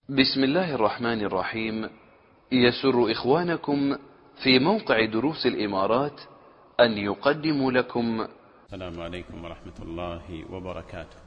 بسم الله الرحمن الرحيم. يسر إخوانكم في موقع دروس الإمارات أن يقدموا لكم. السلام عليكم ورحمة الله وبركاته.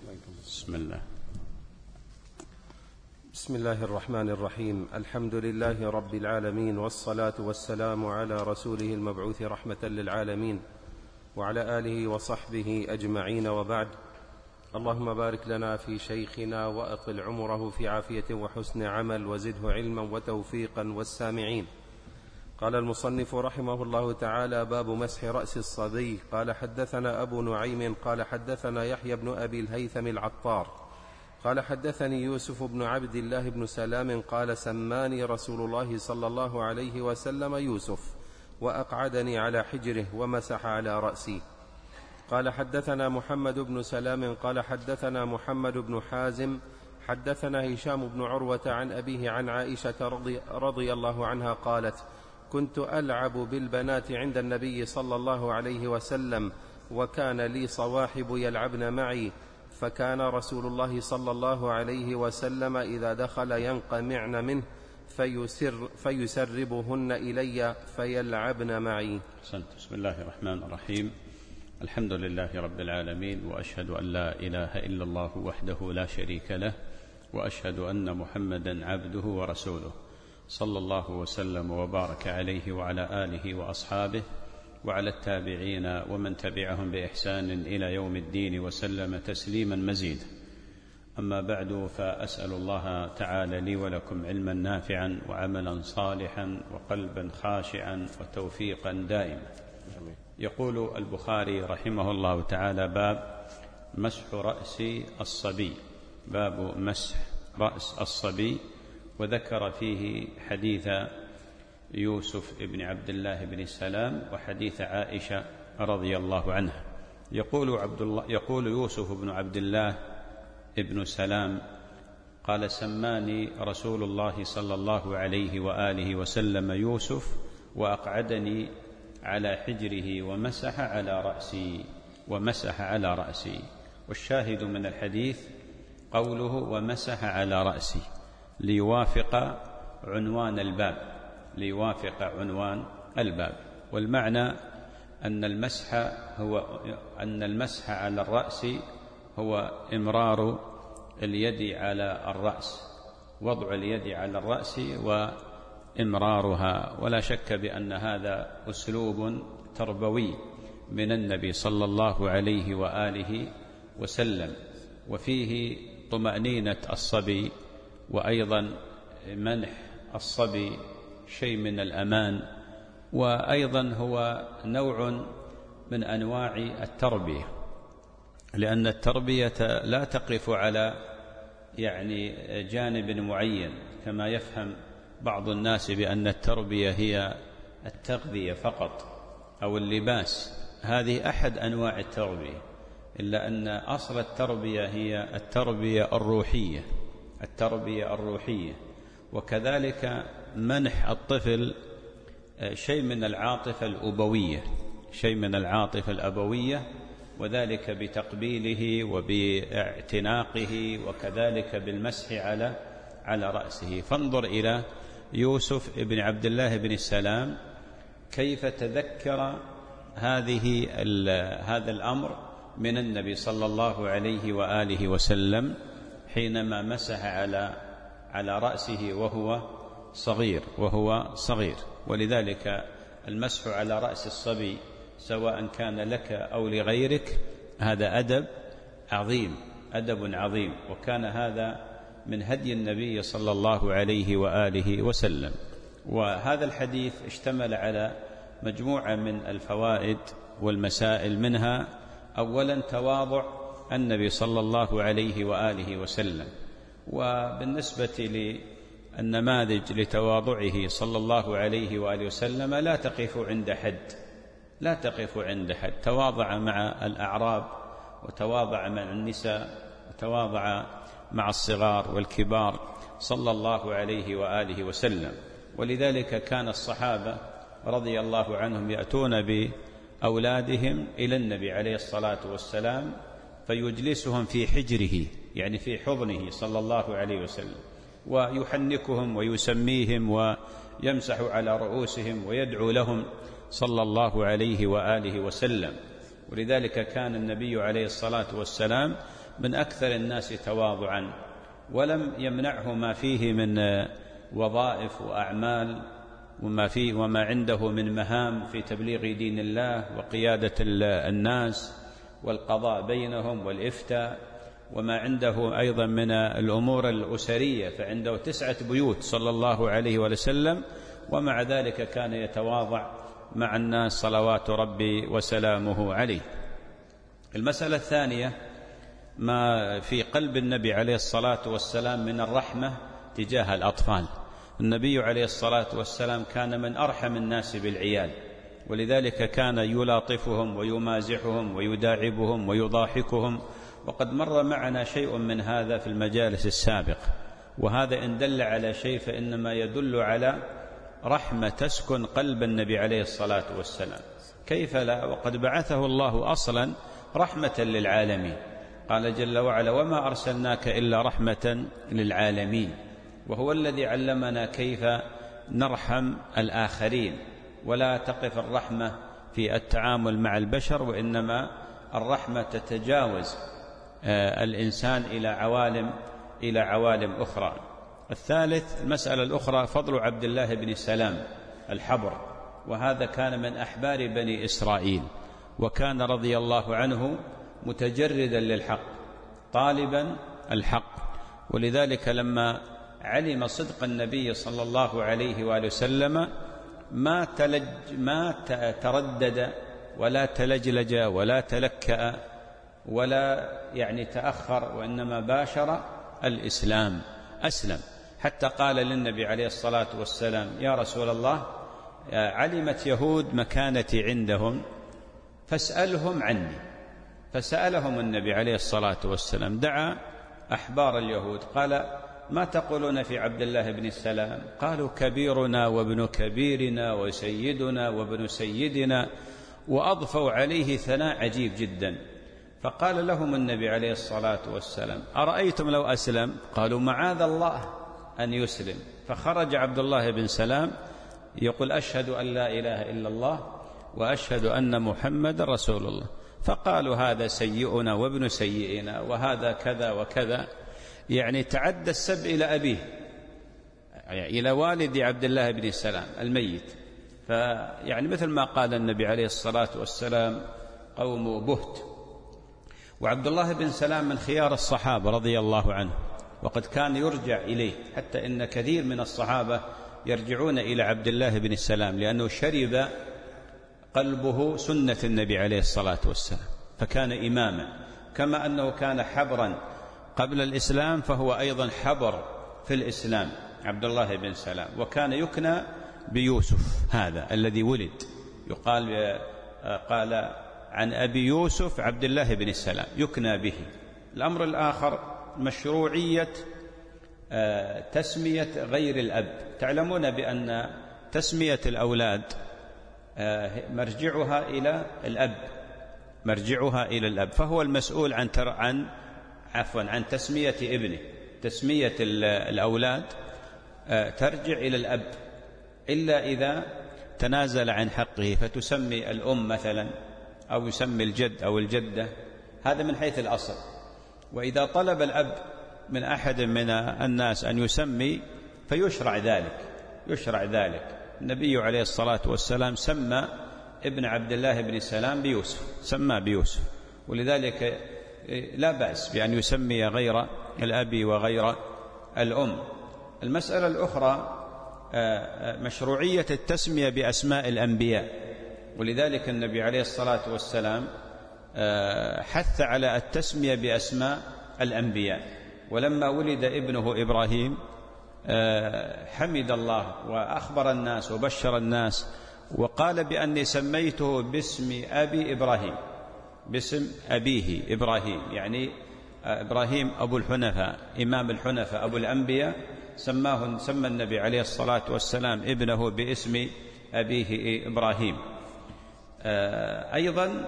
بسم الله الرحمن الرحيم. الحمد لله رب العالمين، والصلاة والسلام على رسوله المبعوث رحمة للعالمين وعلى آله وصحبه أجمعين، وبعد. اللهم بارك لنا في شيخنا وأطل عمره في عافية وحسن عمل، وزده علما وتوفيقا والسامعين. قال المصنف رحمه الله تعالى: باب مسح رأس الصبي. قال حدثنا أبو نعيم قال حدثنا يحيى بن أبي الهيثم العطار قال حدثني يوسف بن عبد الله بن سلام قال: سماني رسول الله صلى الله عليه وسلم يوسف، وأقعدني على حجره ومسح على رأسي. قال حدثنا محمد بن سلام قال حدثنا محمد بن حازم حدثنا هشام بن عروة عن أبيه عن عائشة رضي الله عنها قالت: كنت ألعب بالبنات عند النبي صلى الله عليه وسلم، وكان لي صواحب يلعبن معي، فكان رسول الله صلى الله عليه وسلم إذا دخل ينقمعن منه فيسربهن إلي فيلعبن معي. بسم الله الرحمن الرحيم. الحمد لله رب العالمين، وأشهد أن لا إله إلا الله وحده لا شريك له، وأشهد أن محمدا عبده ورسوله، صلى الله وسلم وبارك عليه وعلى آله وأصحابه وعلى التابعين ومن تبعهم بإحسان إلى يوم الدين، وسلم تسليما مزيدا. أما بعد، فأسأل الله تعالى لي ولكم علما نافعا وعملا صالحا وقلبا خاشعا وتوفيقا دائما. يقول البخاري رحمه الله تعالى: باب مسح رأس الصبي. باب مسح رأس الصبي. وذكر فيه حديث يوسف بن عبد الله بن سلام وحديث عائشة رضي الله عنها. يقول يوسف بن عبد الله بن سلام قال: سماني رسول الله صلى الله عليه وآله وسلم يوسف، وأقعدني على حجره ومسح على رأسي. والشاهد من الحديث قوله ومسح على رأسي ليوافق عنوان الباب. والمعنى أن المسح على الرأس هو إمرار اليد على الرأس، وضع اليد على الرأس وإمرارها. ولا شك بأن هذا أسلوب تربوي من النبي صلى الله عليه وآله وسلم، وفيه طمأنينة الصبي، وأيضا منح الصبي شيء من الأمان، وأيضا هو نوع من أنواع التربية، لأن التربية لا تقف على جانب معين، كما يفهم بعض الناس بأن التربية هي التغذية فقط أو اللباس. هذه أحد أنواع التربية، إلا أن أصل التربية هي التربية الروحية. وكذلك منح الطفل شيء من العاطفة الأبوية، وذلك بتقبيله وباعتناقه، وكذلك بالمسح على رأسه. فانظر إلى يوسف بن عبد الله بن السلام كيف تذكر هذا الأمر من النبي صلى الله عليه وآله وسلم حينما مسح على رأسه وهو صغير. ولذلك المسح على رأس الصبي سواء كان لك أو لغيرك هذا أدب عظيم، وكان هذا من هدي النبي صلى الله عليه وآله وسلم. وهذا الحديث اشتمل على مجموعة من الفوائد والمسائل، منها أولا تواضع النبي صلى الله عليه وآله وسلم. وبالنسبة للنماذج لتواضعه صلى الله عليه وآله وسلم لا تقف عند حد. تواضع مع الأعراب، وتواضع مع النساء، وتواضع مع الصغار والكبار صلى الله عليه وآله وسلم. ولذلك كان الصحابة رضي الله عنهم يأتون بأولادهم إلى النبي عليه الصلاة والسلام فيجلسهم في حجره، يعني في حضنه صلى الله عليه وسلم، ويحنكهم ويسميهم ويمسح على رؤوسهم ويدعو لهم صلى الله عليه وآله وسلم. ولذلك كان النبي عليه الصلاة والسلام من أكثر الناس تواضعا، ولم يمنعه ما فيه من وظائف وأعمال وما عنده من مهام في تبليغ دين الله وقيادة الناس والقضاء بينهم والإفتاء، وما عنده أيضا من الأمور الأسرية، فعنده 9 بيوت صلى الله عليه وسلم، ومع ذلك كان يتواضع مع الناس صلوات ربي وسلامه عليه. المسألة الثانية ما في قلب النبي عليه الصلاة والسلام من الرحمة تجاه الأطفال. النبي عليه الصلاة والسلام كان من أرحم الناس بالعيال، ولذلك كان يلاطفهم ويمازحهم ويداعبهم ويضاحكهم، وقد مر معنا شيء من هذا في المجالس السابقة، وهذا إن دل على شيء فإنما يدل على رحمة تسكن قلب النبي عليه الصلاة والسلام. كيف لا، وقد بعثه الله أصلا رحمة للعالمين. قال جل وعلا: وما أرسلناك إلا رحمة للعالمين. وهو الذي علمنا كيف نرحم الآخرين، ولا تقف الرحمة في التعامل مع البشر، وإنما الرحمة تتجاوز الإنسان إلى عوالم أخرى. الثالث المسألة الأخرى فضل عبد الله بن سلام الحبر، وهذا كان من أحبار بني إسرائيل، وكان رضي الله عنه متجردا للحق طالبا الحق. ولذلك لما علم صدق النبي صلى الله عليه وآله وسلم ما تردد ولا تلجلج ولا تلكأ ولا تأخر، وإنما باشر الإسلام، أسلم، حتى قال للنبي عليه الصلاة والسلام: يا رسول الله، علمت يهود مكانتي عندهم فاسألهم عني. فسألهم النبي عليه الصلاة والسلام، دعا أحبار اليهود، قال: ما تقولون في عبد الله بن السلام؟ قالوا: كبيرنا وابن كبيرنا وسيدنا وابن سيدنا، وأضفوا عليه ثناء عجيب جدا. فقال لهم النبي عليه الصلاة والسلام: أرأيتم لو أسلم؟ قالوا: معاذ الله أن يسلم. فخرج عبد الله بن سلام يقول: أشهد أن لا إله إلا الله وأشهد أن محمد رسول الله. فقالوا: هذا سيئنا وابن سيئنا، وهذا كذا وكذا، تعدى السب إلى أبيه، إلى والد عبد الله بن سلام الميت. مثل ما قال النبي عليه الصلاة والسلام: قوم بهت. وعبد الله بن سلام من خيار الصحابة رضي الله عنه، وقد كان يرجع إليه، حتى إن كثير من الصحابة يرجعون إلى عبد الله بن سلام لأنه شرب قلبه سنة النبي عليه الصلاة والسلام، فكان إماما. كما أنه كان حبرا قبل الإسلام، فهو أيضا حبر في الإسلام عبد الله بن سلام. وكان يكنى بيوسف هذا الذي ولد، قال عن أبي يوسف عبد الله بن السلام، يكنى به. الأمر الآخر مشروعية تسمية غير الأب. تعلمون بأن تسمية الأولاد مرجعها إلى الأب، فهو المسؤول عن تسمية ابنه. تسمية الأولاد ترجع إلى الأب، إلا إذا تنازل عن حقه، فتسمي الأم مثلا، أو يسمي الجد أو الجدة، هذا من حيث الأصل. وإذا طلب الأب من أحد من الناس أن يسمي فيشرع ذلك. النبي عليه الصلاة والسلام سمى ابن عبد الله بن سلام سمى بيوسف، ولذلك لا بأس بأن يسمي غير الأب وغير الأم. المسألة الأخرى مشروعية التسمية بأسماء الأنبياء، ولذلك النبي عليه الصلاة والسلام حث على التسمية بأسماء الأنبياء. ولما ولد ابنه إبراهيم حمد الله وأخبر الناس وبشر الناس، وقال بأني سميته باسم أبي إبراهيم، باسم أبيه إبراهيم، إبراهيم أبو الحنفاء، إمام الحنفاء، أبو الأنبياء. سمى النبي عليه الصلاة والسلام ابنه باسم أبيه إبراهيم. أيضا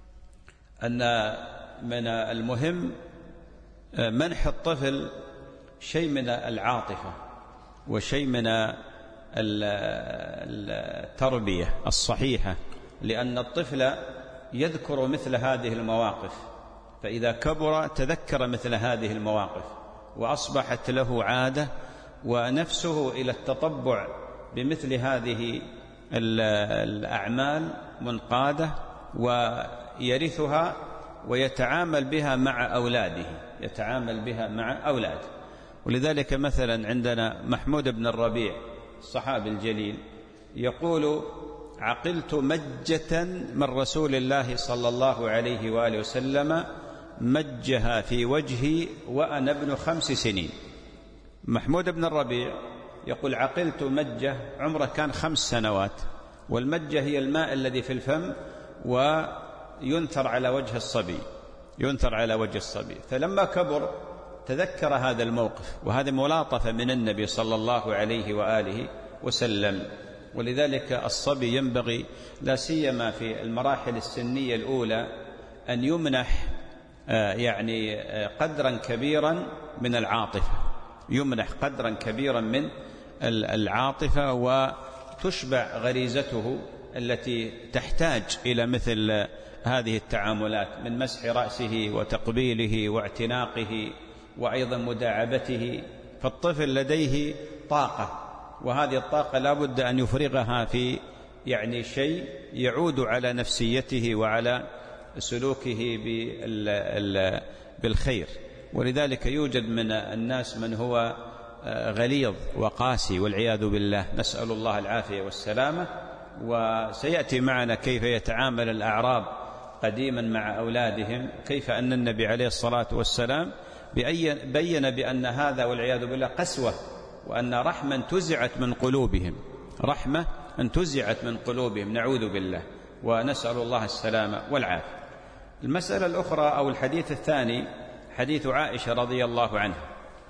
أن من المهم منح الطفل شيء من العاطفة وشيء من التربية الصحيحة، لأن الطفل يذكر مثل هذه المواقف، فإذا كبر تذكر مثل هذه المواقف وأصبحت له عادة ونفسه إلى التطبع بمثل هذه الأعمال منقادة، ويرثها ويتعامل بها مع أولاده. ولذلك مثلا عندنا محمود بن الربيع الصحابي الجليل يقول: عقلت مجة من رسول الله صلى الله عليه وآله وسلم مجها في وجهي وأنا ابن 5 سنين. محمود بن الربيع يقول: عقلت مجة، عمره كان 5 سنوات، والمجة هي الماء الذي في الفم وينثر على وجه الصبي، فلما كبر تذكر هذا الموقف، وهذا ملاطفة من النبي صلى الله عليه وآله وسلم. ولذلك الصبي ينبغي لا سيما في المراحل السنية الأولى أن يمنح يعني قدرا كبيرا من العاطفة، وتشبع غريزته التي تحتاج إلى مثل هذه التعاملات من مسح رأسه وتقبيله واعتناقه وأيضا مداعبته. فالطفل لديه طاقة، وهذه الطاقة لا بد أن يفرغها في يعني شيء يعود على نفسيته وعلى سلوكه بالخير. ولذلك يوجد من الناس من هو غليظ وقاسي والعياذ بالله، نسأل الله العافية والسلامة. وسيأتي معنا كيف يتعامل الأعراب قديما مع أولادهم، كيف أن النبي عليه الصلاة والسلام بين بأن هذا والعياذ بالله قسوة، وأن رحمة انتزعت من قلوبهم، نعوذ بالله ونسأل الله السلامة والعافية. المسألة الأخرى أو الحديث الثاني حديث عائشة رضي الله عنها،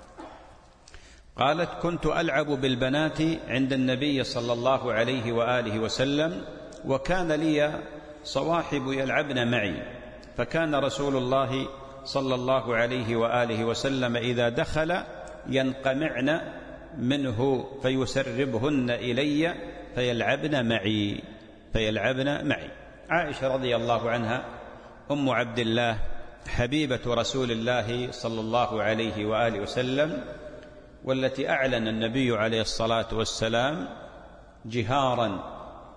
قالت: كنت ألعب بالبنات عند النبي صلى الله عليه وآله وسلم، وكان لي صواحب يلعبن معي، فكان رسول الله صلى الله عليه وآله وسلم إذا دخل ينقمعن منه فيسربهن إلي فيلعبن معي. عائشة رضي الله عنها أم عبد الله حبيبة رسول الله صلى الله عليه وآله وسلم، والتي أعلن النبي عليه الصلاة والسلام جهارا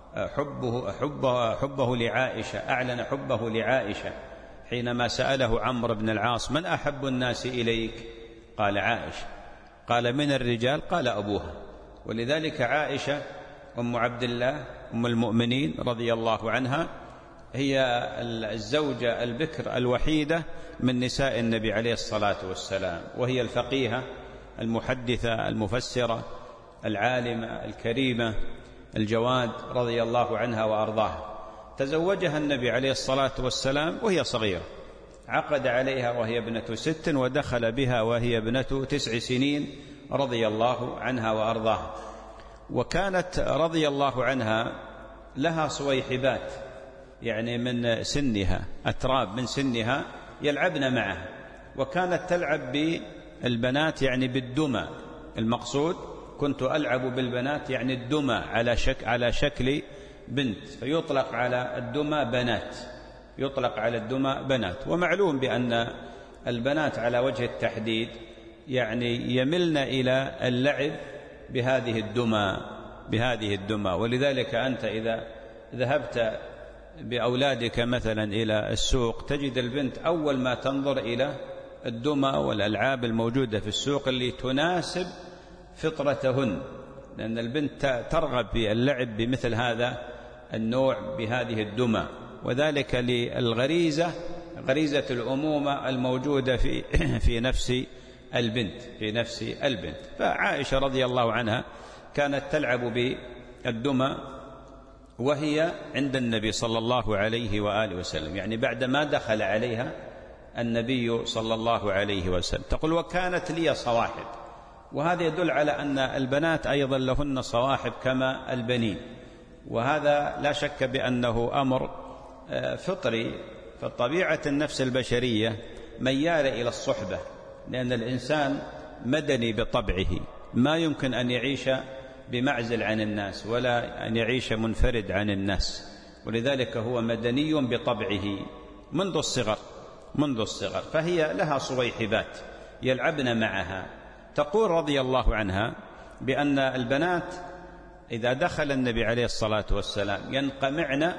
حبه لعائشة، أعلن حبه لعائشة حينما سأله عمرو بن العاص: من أحب الناس إليك؟ قال: عائشة. قال: من الرجال؟ قال: أبوها. ولذلك عائشة أم عبد الله أم المؤمنين رضي الله عنها هي الزوجة البكر الوحيدة من نساء النبي عليه الصلاة والسلام، وهي الفقيهة المحدثة المفسرة العالمة الكريمة الجواد رضي الله عنها وأرضاها. تزوجها النبي عليه الصلاة والسلام وهي صغيرة، عقد عليها وهي ابنة 6 ودخل بها وهي ابنة 9 سنين رضي الله عنها وأرضاها. وكانت رضي الله عنها لها صويحبات يعني من سنها، أتراب من سنها يلعبن معها، وكانت تلعب بالبنات يعني بالدمى. المقصود كنت ألعب بالبنات يعني الدمى على شكل بنت، فيطلق على الدمى بنات. ومعلوم بأن البنات على وجه التحديد يعني يملن إلى اللعب بهذه الدمى. ولذلك أنت إذا ذهبت بأولادك مثلا إلى السوق تجد البنت أول ما تنظر إلى الدمى والألعاب الموجودة في السوق اللي تناسب فطرتهن، لأن البنت ترغب في اللعب بمثل هذا النوع بهذه الدمى، وذلك للغريزة غريزة الأمومة الموجودة في نفس البنت. فعائشة رضي الله عنها كانت تلعب بالدمى وهي عند النبي صلى الله عليه وآله وسلم، يعني بعدما دخل عليها النبي صلى الله عليه وسلم. تقول: وكانت لي صواحب، وهذا يدل على أن البنات أيضا لهن صواحب كما البنين، وهذا لا شك بأنه أمر فطري. فطبيعة النفس البشرية ميالة إلى الصحبة، لأن الإنسان مدني بطبعه، ما يمكن أن يعيش بمعزل عن الناس ولا أن يعيش منفرد عن الناس، ولذلك هو مدني بطبعه منذ الصغر. فهي لها صويحبات يلعبن معها. تقول رضي الله عنها بأن البنات إذا دخل النبي عليه الصلاة والسلام ينقمعن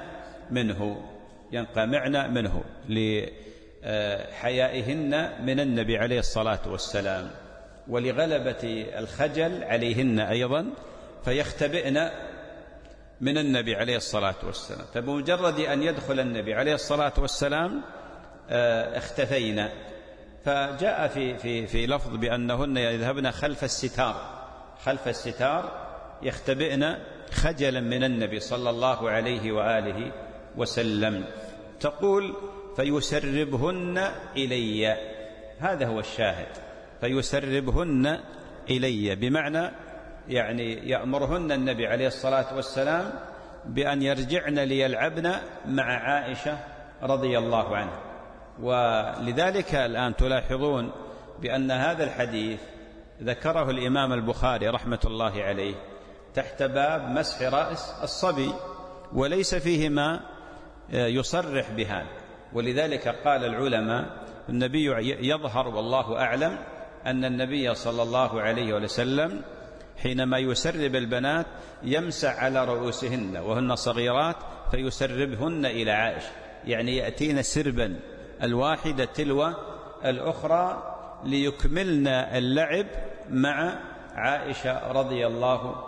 منه لحيائهن من النبي عليه الصلاة والسلام، ولغلبة الخجل عليهن أيضا، فيختبئن من النبي عليه الصلاة والسلام. فبمجرد أن يدخل النبي عليه الصلاة والسلام اختفينا. فجاء في لفظ بأنهن يذهبن خلف الستار يختبئن خجلا من النبي صلى الله عليه وآله وسلم. تقول فيسربهن إلي، هذا هو الشاهد، فيسربهن إلي، بمعنى يعني يأمرهن النبي عليه الصلاة والسلام بأن يرجعن ليلعبن مع عائشة رضي الله عنها. ولذلك الآن تلاحظون بأن هذا الحديث ذكره الإمام البخاري رحمة الله عليه تحت باب مسح رأس الصبي، وليس فيه ما يصرح بهذا. ولذلك قال العلماء النبي يظهر والله أعلم أن النبي صلى الله عليه وسلم حينما يسرب البنات يمسح على رؤوسهن وهن صغيرات فيسربهن إلى عائشة، يعني يأتين سربا الواحدة تلو الأخرى ليكملن اللعب مع عائشة رضي الله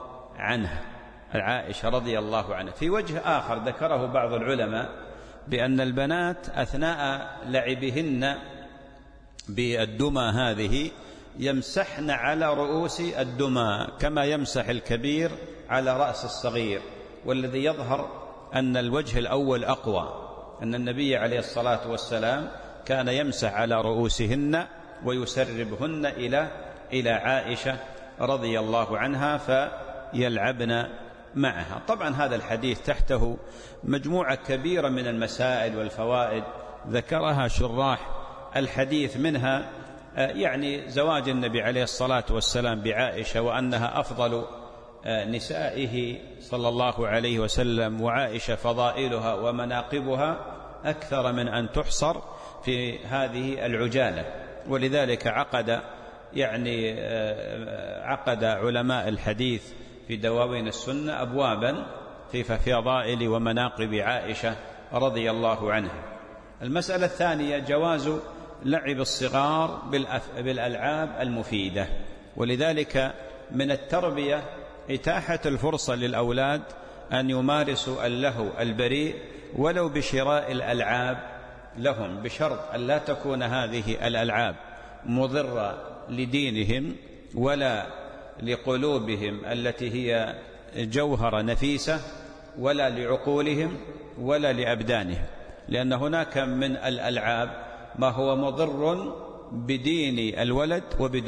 عنها. في وجه آخر ذكره بعض العلماء بأن البنات أثناء لعبهن بالدمى هذه يمسحن على رؤوس الدمى كما يمسح الكبير على رأس الصغير، والذي يظهر أن الوجه الأول أقوى، أن النبي عليه الصلاة والسلام كان يمسح على رؤوسهن ويسربهن إلى عائشة رضي الله عنها فيلعبن معها. طبعا هذا الحديث تحته مجموعة كبيرة من المسائل والفوائد ذكرها شراح الحديث، منها يعني زواج النبي عليه الصلاة والسلام بعائشة وأنها أفضل نسائه صلى الله عليه وسلم، وعائشة فضائلها ومناقبها أكثر من أن تحصر في هذه العجالة. ولذلك عقد علماء الحديث في دواوين السنة أبوابا في فضائل ومناقب عائشة رضي الله عنها. المسألة الثانية جواز لعب الصغار بالألعاب المفيدة، ولذلك من التربية إتاحة الفرصة للأولاد أن يمارسوا اللهو البريء ولو بشراء الألعاب لهم، بشرط أن لا تكون هذه الألعاب مضرة لدينهم ولا لقلوبهم التي هي جوهرة نفيسة، ولا لعقولهم ولا لأبدانهم، لأن هناك من الألعاب ما هو مضر بدين الولد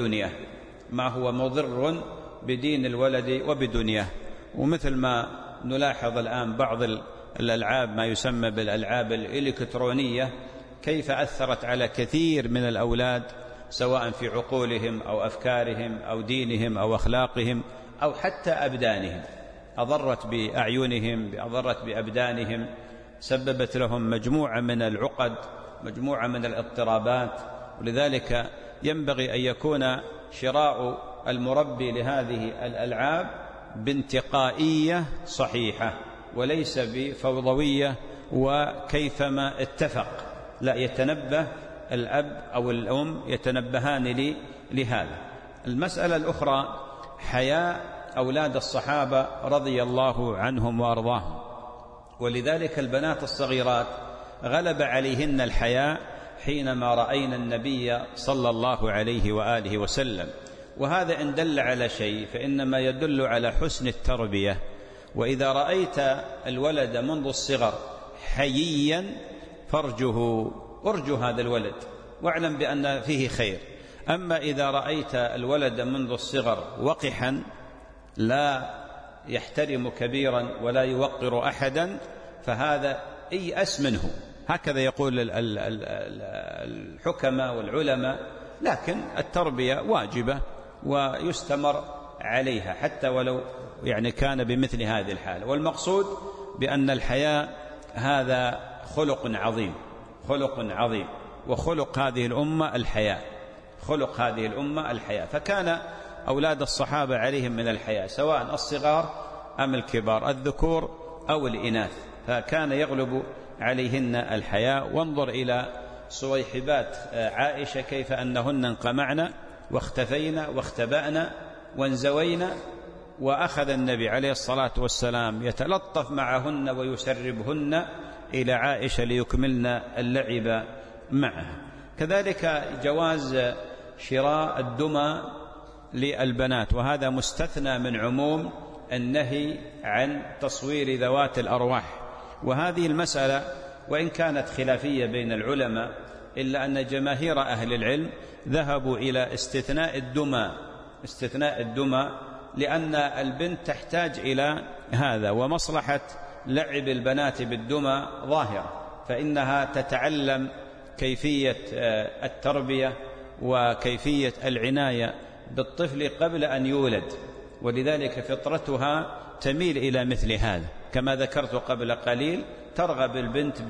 وبدنياه، ومثل ما نلاحظ الآن بعض الألعاب ما يسمى بالألعاب الإلكترونية كيف أثرت على كثير من الأولاد سواء في عقولهم أو أفكارهم أو دينهم أو أخلاقهم أو حتى أبدانهم، أضرت بأعينهم، أضرت بأبدانهم، سببت لهم مجموعة من العقد، مجموعة من الاضطرابات. ولذلك ينبغي أن يكون شراء المربي لهذه الألعاب بانتقائية صحيحة وليس بفوضوية وكيفما اتفق، لا، يتنبه الأب أو الأم يتنبهان لهذا. المسألة الأخرى حياء أولاد الصحابة رضي الله عنهم وأرضاهم، ولذلك البنات الصغيرات غلب عليهن الحياء حينما رأينا النبي صلى الله عليه وآله وسلم. وهذا إن دل على شيء فإنما يدل على حسن التربية. وإذا رأيت الولد منذ الصغر حييا أرجو هذا الولد واعلم بأن فيه خير. أما إذا رأيت الولد منذ الصغر وقحا لا يحترم كبيرا ولا يوقر أحدا فهذا ييأس منه، هكذا يقول الحكماء والعلماء. لكن التربية واجبة ويستمر عليها حتى ولو يعني كان بمثل هذه الحالة. والمقصود بأن الحياء هذا خلق عظيم، خلق عظيم، وخلق هذه الأمة الحياء، خلق هذه الأمة الحياء. فكان أولاد الصحابة عليهم من الحياء سواء الصغار أم الكبار، الذكور أو الإناث، فكان يغلب عليهن الحياء. وانظر إلى صويحبات عائشة كيف أنهن انقمعن واختفين واختبأن وانزوين، وأخذ النبي عليه الصلاة والسلام يتلطف معهن ويسربهن إلى عائشة ليكملن اللعب معها. كذلك جواز شراء الدمى للبنات، وهذا مستثنى من عموم النهي عن تصوير ذوات الأرواح. وهذه المسألة وإن كانت خلافية بين العلماء إلا أن جماهير أهل العلم ذهبوا إلى استثناء الدمى لأن البنت تحتاج إلى هذا، ومصلحة لعب البنات بالدمى ظاهرة، فإنها تتعلم كيفية التربية وكيفية العناية بالطفل قبل أن يولد، ولذلك فطرتها تميل إلى مثل هذا. كما ذكرت قبل قليل ترغب البنت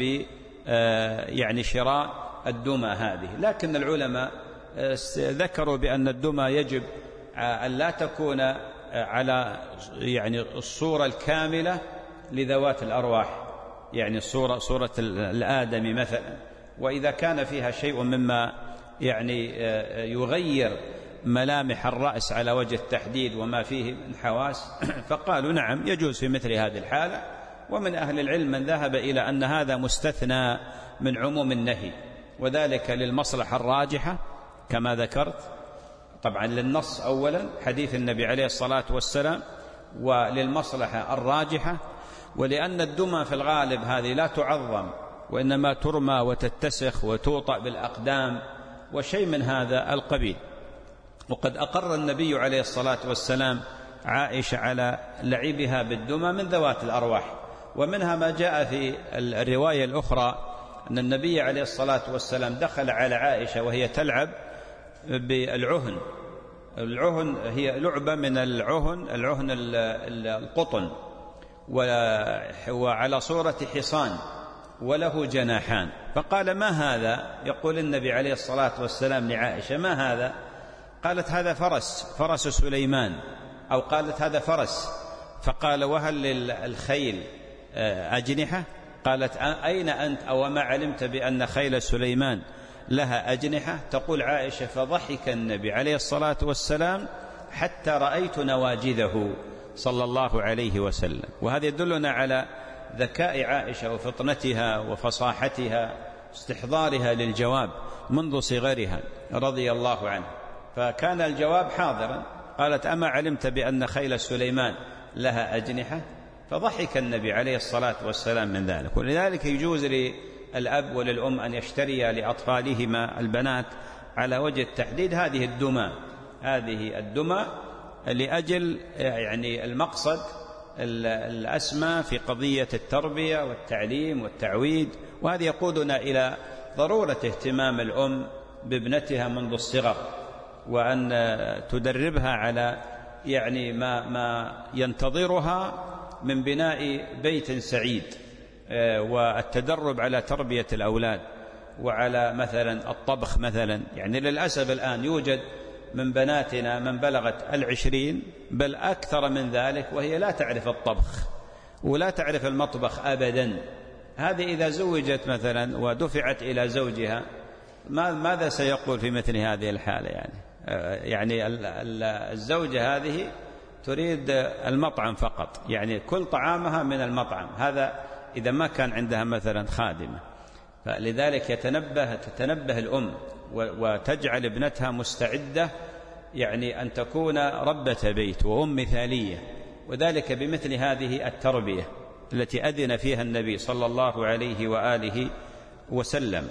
يعني شراء الدمى هذه، لكن العلماء ذكروا بأن الدمى يجب أن لا تكون على يعني الصورة الكاملة لذوات الأرواح، يعني صورة الآدمي مثلا، وإذا كان فيها شيء مما يعني يغير ملامح الرأس على وجه التحديد وما فيه من حواس فقالوا نعم يجوز في مثل هذه الحالة. ومن أهل العلم من ذهب إلى أن هذا مستثنى من عموم النهي، وذلك للمصلحة الراجحة كما ذكرت، طبعا للنص أولا حديث النبي عليه الصلاة والسلام، وللمصلحة الراجحة، ولأن الدمى في الغالب هذه لا تعظم وإنما ترمى وتتسخ وتوطأ بالأقدام وشيء من هذا القبيل. وقد أقر النبي عليه الصلاة والسلام عائشة على لعبها بالدمى من ذوات الأرواح، ومنها ما جاء في الرواية الأخرى أن النبي عليه الصلاة والسلام دخل على عائشة وهي تلعب بالعهن. العهن هي لعبة من العهن القطن، وعلى صورة حصان وله جناحان. فقال ما هذا؟ يقول النبي عليه الصلاة والسلام لعائشة ما هذا؟ قالت هذا فرس سليمان، أو قالت هذا فرس. فقال وهل للخيل أجنحة؟ قالت أين أنت أو ما علمت بأن خيل سليمان لها أجنحة؟ تقول عائشة فضحك النبي عليه الصلاة والسلام حتى رأيت نواجذه صلى الله عليه وسلم. وهذا يدلنا على ذكاء عائشة وفطنتها وفصاحتها، استحضارها للجواب منذ صغرها رضي الله عنه، فكان الجواب حاضرا. قالت أما علمت بأن خيل سليمان لها أجنحة؟ فضحك النبي عليه الصلاة والسلام من ذلك. ولذلك يجوز للأب وللأم أن يشتريا لأطفالهما البنات على وجه التحديد هذه الدمى لأجل يعني المقصد الأسمى في قضية التربية والتعليم والتعويد. وهذا يقودنا إلى ضرورة اهتمام الأم بابنتها منذ الصغر، وأن تدربها على يعني ما ينتظرها من بناء بيت سعيد، والتدرب على تربية الأولاد وعلى مثلا الطبخ مثلا. يعني للأسف الآن يوجد من بناتنا من بلغت 20 بل أكثر من ذلك وهي لا تعرف الطبخ ولا تعرف المطبخ أبدا. هذه إذا زوجت مثلا ودفعت إلى زوجها ماذا سيقول في مثل هذه الحالة؟ يعني الزوجة هذه تريد المطعم فقط، يعني كل طعامها من المطعم، هذا إذا ما كان عندها مثلا خادمة. فلذلك تتنبه الأم وتجعل ابنتها مستعدة يعني أن تكون ربة بيت وأم مثالية، وذلك بمثل هذه التربية التي أذن فيها النبي صلى الله عليه وآله وسلم.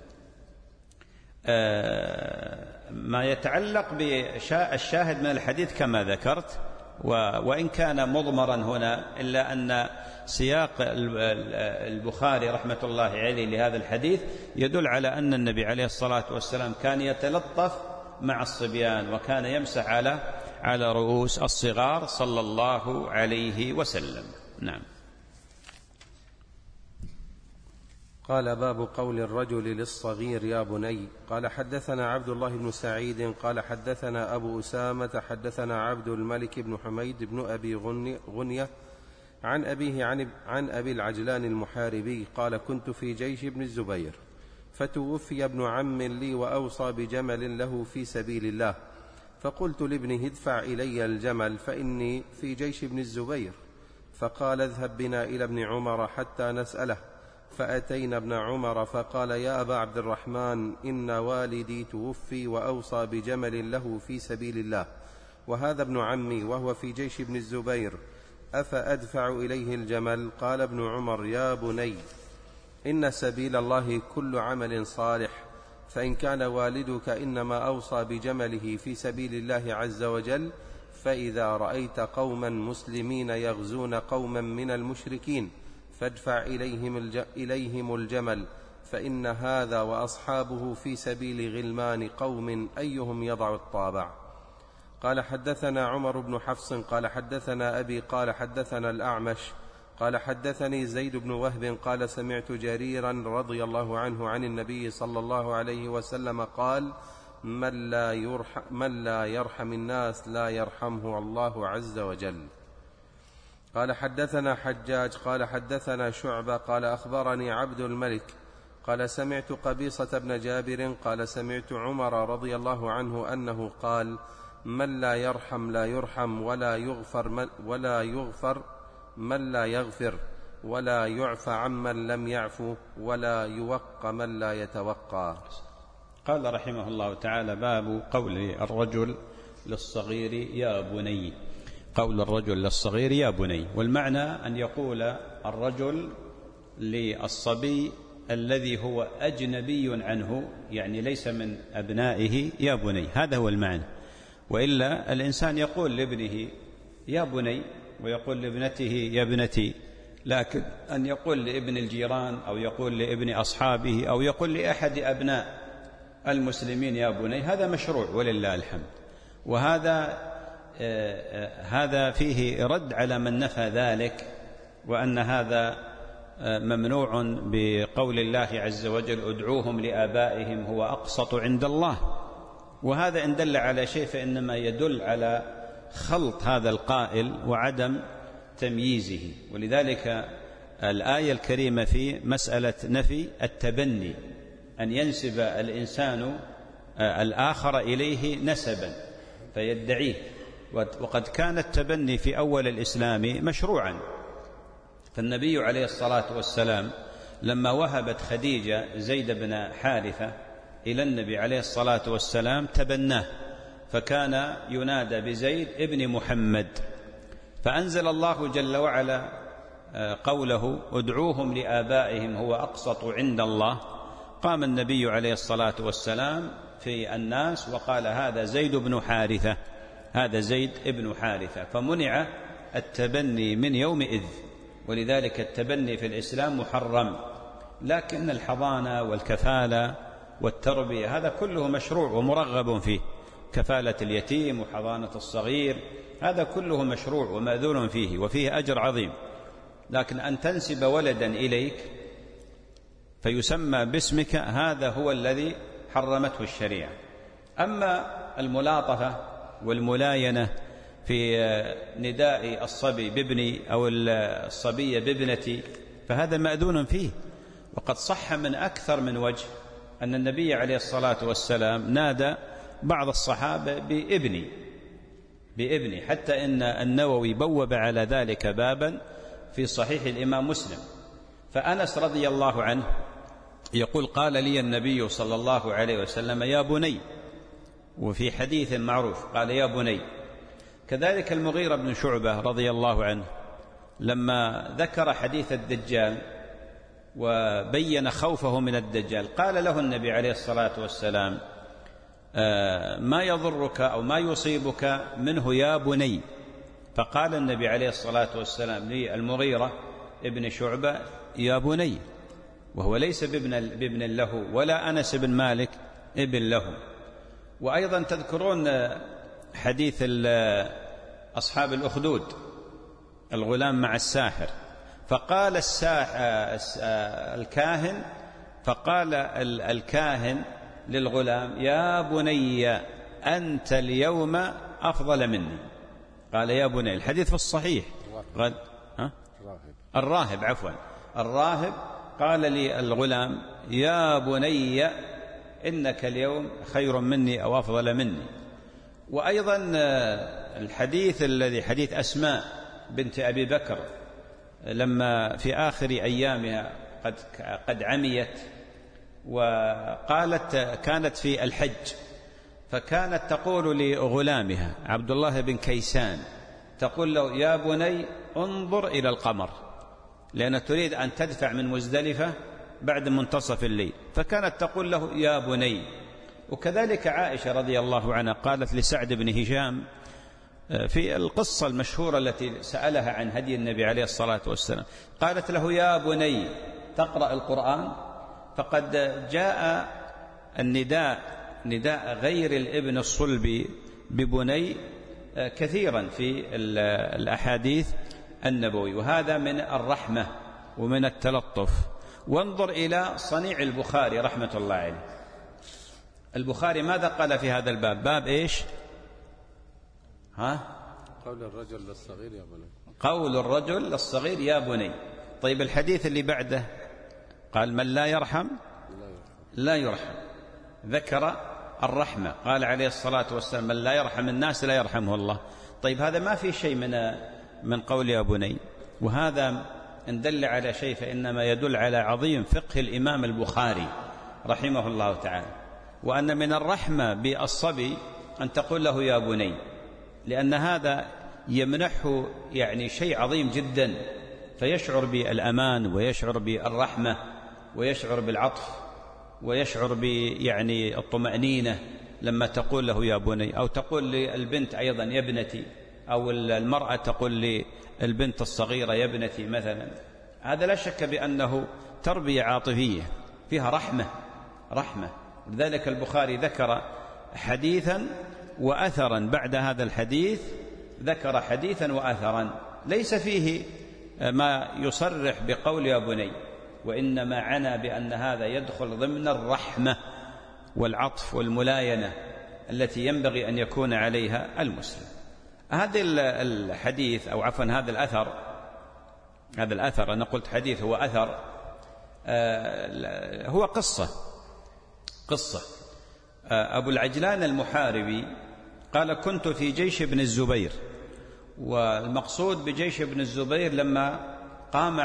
ما يتعلق بالشاهد من الحديث كما ذكرت، وإن كان مضمرا هنا إلا أن سياق البخاري رحمة الله عليه لهذا الحديث يدل على أن النبي عليه الصلاة والسلام كان يتلطف مع الصبيان، وكان يمسح على رؤوس الصغار صلى الله عليه وسلم. نعم. قال: باب قول الرجل للصغير يا بني. قال: حدثنا عبد الله بن سعيد قال حدثنا أبو أسامة حدثنا عبد الملك بن حميد بن أبي غنية عن أبيه عن أبي العجلان المحاربي قال: كنت في جيش ابن الزبير، فتوفي ابن عم لي وأوصى بجمل له في سبيل الله، فقلت لابنه: ادفع إلي الجمل فإني في جيش ابن الزبير. فقال: اذهب بنا إلى ابن عمر حتى نسأله. فأتينا ابن عمر فقال: يا أبا عبد الرحمن، إن والدي توفي وأوصى بجمل له في سبيل الله، وهذا ابن عمي وهو في جيش ابن الزبير، أفأدفع إليه الجمل؟ قال ابن عمر: يا بني، إن سبيل الله كل عمل صالح، فإن كان والدك إنما أوصى بجمله في سبيل الله عز وجل، فإذا رأيت قوما مسلمين يغزون قوما من المشركين فادفع إليهم الجمل، فإن هذا وأصحابه في سبيل غلمان قوم أيهم يضع الطابع. قال: حدثنا عمر بن حفص قال حدثنا أبي قال حدثنا الأعمش قال حدثني زيد بن وهب قال: سمعت جريرا رضي الله عنه عن النبي صلى الله عليه وسلم قال: من لا يرحم الناس لا يرحمه الله عز وجل. قال: حدثنا حجاج قال حدثنا شعبة قال أخبرني عبد الملك قال: سمعت قبيصة بن جابر قال: سمعت عمر رضي الله عنه أنه قال: من لا يرحم لا يرحم، ولا يغفر من لا يغفر، ولا يعفى عمن لم يعفو، ولا يوقى من لا يتوقى. قال رحمه الله تعالى: باب قول الرجل للصغير يا بني. قول الرجل للصغير يا بني، والمعنى أن يقول الرجل للصبي الذي هو أجنبي عنه، يعني ليس من أبنائه، يا بني. هذا هو المعنى. وإلا الإنسان يقول لابنه يا بني، ويقول لابنته يا ابنتي، لكن أن يقول لابن الجيران أو يقول لابن أصحابه أو يقول لأحد أبناء المسلمين يا بني، هذا مشروع ولله الحمد. هذا فيه رد على من نفى ذلك، وأن هذا ممنوع بقول الله عز وجل: ادعوهم لآبائهم هو أقسط عند الله. وهذا إن دل على شيء فإنما يدل على خلط هذا القائل وعدم تمييزه. ولذلك الآية الكريمة في مسألة نفي التبني، أن ينسب الإنسان الآخر إليه نسبا فيدعيه. وقد كان التبني في أول الإسلام مشروعا، فالنبي عليه الصلاة والسلام لما وهبت خديجة زيد بن حارثة إلى النبي عليه الصلاة والسلام تبناه، فكان ينادى بزيد ابن محمد. فأنزل الله جل وعلا قوله: ادعوهم لآبائهم هو أقسط عند الله. قام النبي عليه الصلاة والسلام في الناس وقال: هذا زيد بن حارثة، هذا زيد ابن حارثة، فمنع التبني من يومئذ. ولذلك التبني في الإسلام محرم، لكن الحضانة والكفالة والتربية هذا كله مشروع ومرغب فيه. كفالة اليتيم وحضانة الصغير هذا كله مشروع ومأذون فيه وفيه أجر عظيم. لكن أن تنسب ولدا إليك فيسمى باسمك، هذا هو الذي حرمته الشريعة. أما الملاطفة والملاينة في نداء الصبي بابني أو الصبية بابنتي فهذا مأذون فيه. وقد صح من أكثر من وجه أن النبي عليه الصلاة والسلام نادى بعض الصحابة بابني، حتى إن النووي بوب على ذلك بابا في صحيح الإمام مسلم. فأنس رضي الله عنه يقول: قال لي النبي صلى الله عليه وسلم يا بني، وفي حديث معروف قال يا بني. كذلك المغيرة بن شعبة رضي الله عنه لما ذكر حديث الدجال وبين خوفه من الدجال قال له النبي عليه الصلاة والسلام: ما يضرك أو ما يصيبك منه يا بني. فقال النبي عليه الصلاة والسلام للمغيرة ابن شعبة: يا بني، وهو ليس بابن له ولا أنس بن مالك ابن له. وأيضا تذكرون حديث أصحاب الأخدود، الغلام مع الساحر، فقال الكاهن للغلام: يا بني أنت اليوم أفضل مني. قال: يا بني، الحديث في الصحيح. قال الراهب قال لي الغلام: يا بني إنك اليوم خير مني أو أفضل مني. وأيضا الحديث الذي حديث أسماء بنت أبي بكر لما في آخر أيامها قد عميت، وقالت كانت في الحج، فكانت تقول لغلامها عبد الله بن كيسان، تقول له: يا بني انظر إلى القمر، لأن تريد أن تدفع من مزدلفة بعد منتصف الليل، فكانت تقول له: يا بني. وكذلك عائشة رضي الله عنها قالت لسعد بن هشام في القصة المشهورة التي سألها عن هدي النبي عليه الصلاة والسلام، قالت له: يا بني تقرأ القرآن؟ فقد جاء نداء غير الابن الصلب ببني كثيرا في الأحاديث النبوي، وهذا من الرحمة ومن التلطف. وانظر إلى صنيع البخاري رحمة الله عليه. البخاري ماذا قال في هذا الباب؟ باب إيش؟ قول الرجل للصغير يا بني. قول الرجل للصغير يا بني. طيب الحديث اللي بعده قال: من لا يرحم لا يرحم. ذكر الرحمة، قال عليه الصلاة والسلام: من لا يرحم الناس لا يرحمه الله. طيب هذا ما في شيء من قول يا بني، وهذا إن دل على شيء فإنما يدل على عظيم فقه الإمام البخاري رحمه الله تعالى، وأن من الرحمة بالصبي أن تقول له يا بني، لأن هذا يمنحه يعني شيء عظيم جدا، فيشعر بالأمان ويشعر بالرحمة ويشعر بالعطف ويشعر يعني الطمأنينة لما تقول له يا بني، أو تقول للبنت أيضا يا ابنتي، أو المرأة تقول للبنت الصغيرة يا ابنتي مثلا. هذا لا شك بأنه تربية عاطفية فيها رحمة. لذلك البخاري ذكر حديثا وأثرا، بعد هذا الحديث ذكر حديثا وأثرا ليس فيه ما يصرح بقول يا بني، وإنما عنى بأن هذا يدخل ضمن الرحمة والعطف والملاينة التي ينبغي أن يكون عليها المسلم. هذا الحديث أو عفوا هذا الأثر أنا قلت حديث، هو أثر، هو قصة. أبو العجلان المحاربي قال: كنت في جيش ابن الزبير، والمقصود بجيش ابن الزبير لما قام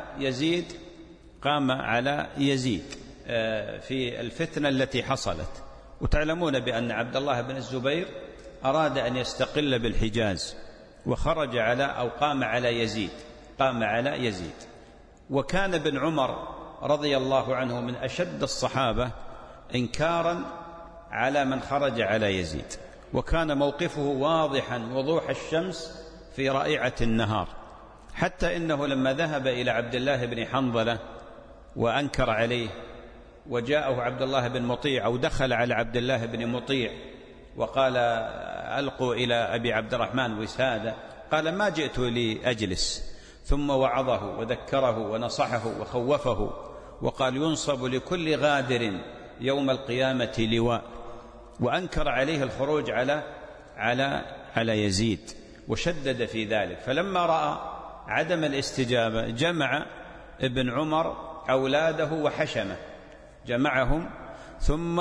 على يزيد في الفتنة التي حصلت. وتعلمون بأن عبد الله بن الزبير أراد أن يستقل بالحجاز، وخرج قام على يزيد. وكان ابن عمر رضي الله عنه من أشد الصحابة إنكارا على من خرج على يزيد، وكان موقفه واضحا وضوح الشمس في رائعة النهار، حتى إنه لما ذهب إلى عبد الله بن حنظلة وأنكر عليه، وجاءه عبد الله بن مطيع أو دخل على عبد الله بن مطيع وقال: ألقوا إلى أبي عبد الرحمن وسادة، قال: ما جئت لأجلس. ثم وعظه وذكره ونصحه وخوفه، وقال: ينصب لكل غادر يوم القيامة لواء. وأنكر عليه الخروج على يزيد، وشدد في ذلك. فلما رأى عدم الاستجابة جمع ابن عمر أولاده وحشمه، جمعهم ثم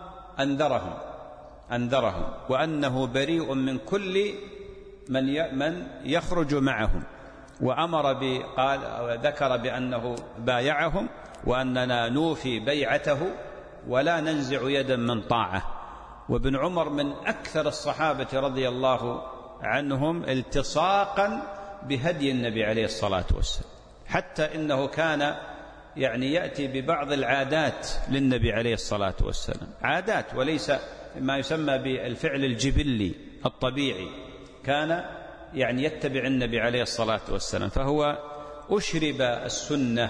أنذرهم وأنه بريء من كل من يخرج معهم، وأمر ذكر بأنه بايعهم وأننا نوفي بيعته ولا ننزع يدا من طاعة. وابن عمر من أكثر الصحابة رضي الله عنهم التصاقا بهدي النبي عليه الصلاة والسلام، حتى إنه كان يأتي ببعض العادات للنبي عليه الصلاة والسلام، عادات وليس ما يسمى بالفعل الجبلي الطبيعي، كان يتبع النبي عليه الصلاة والسلام. فهو أشرب السنة،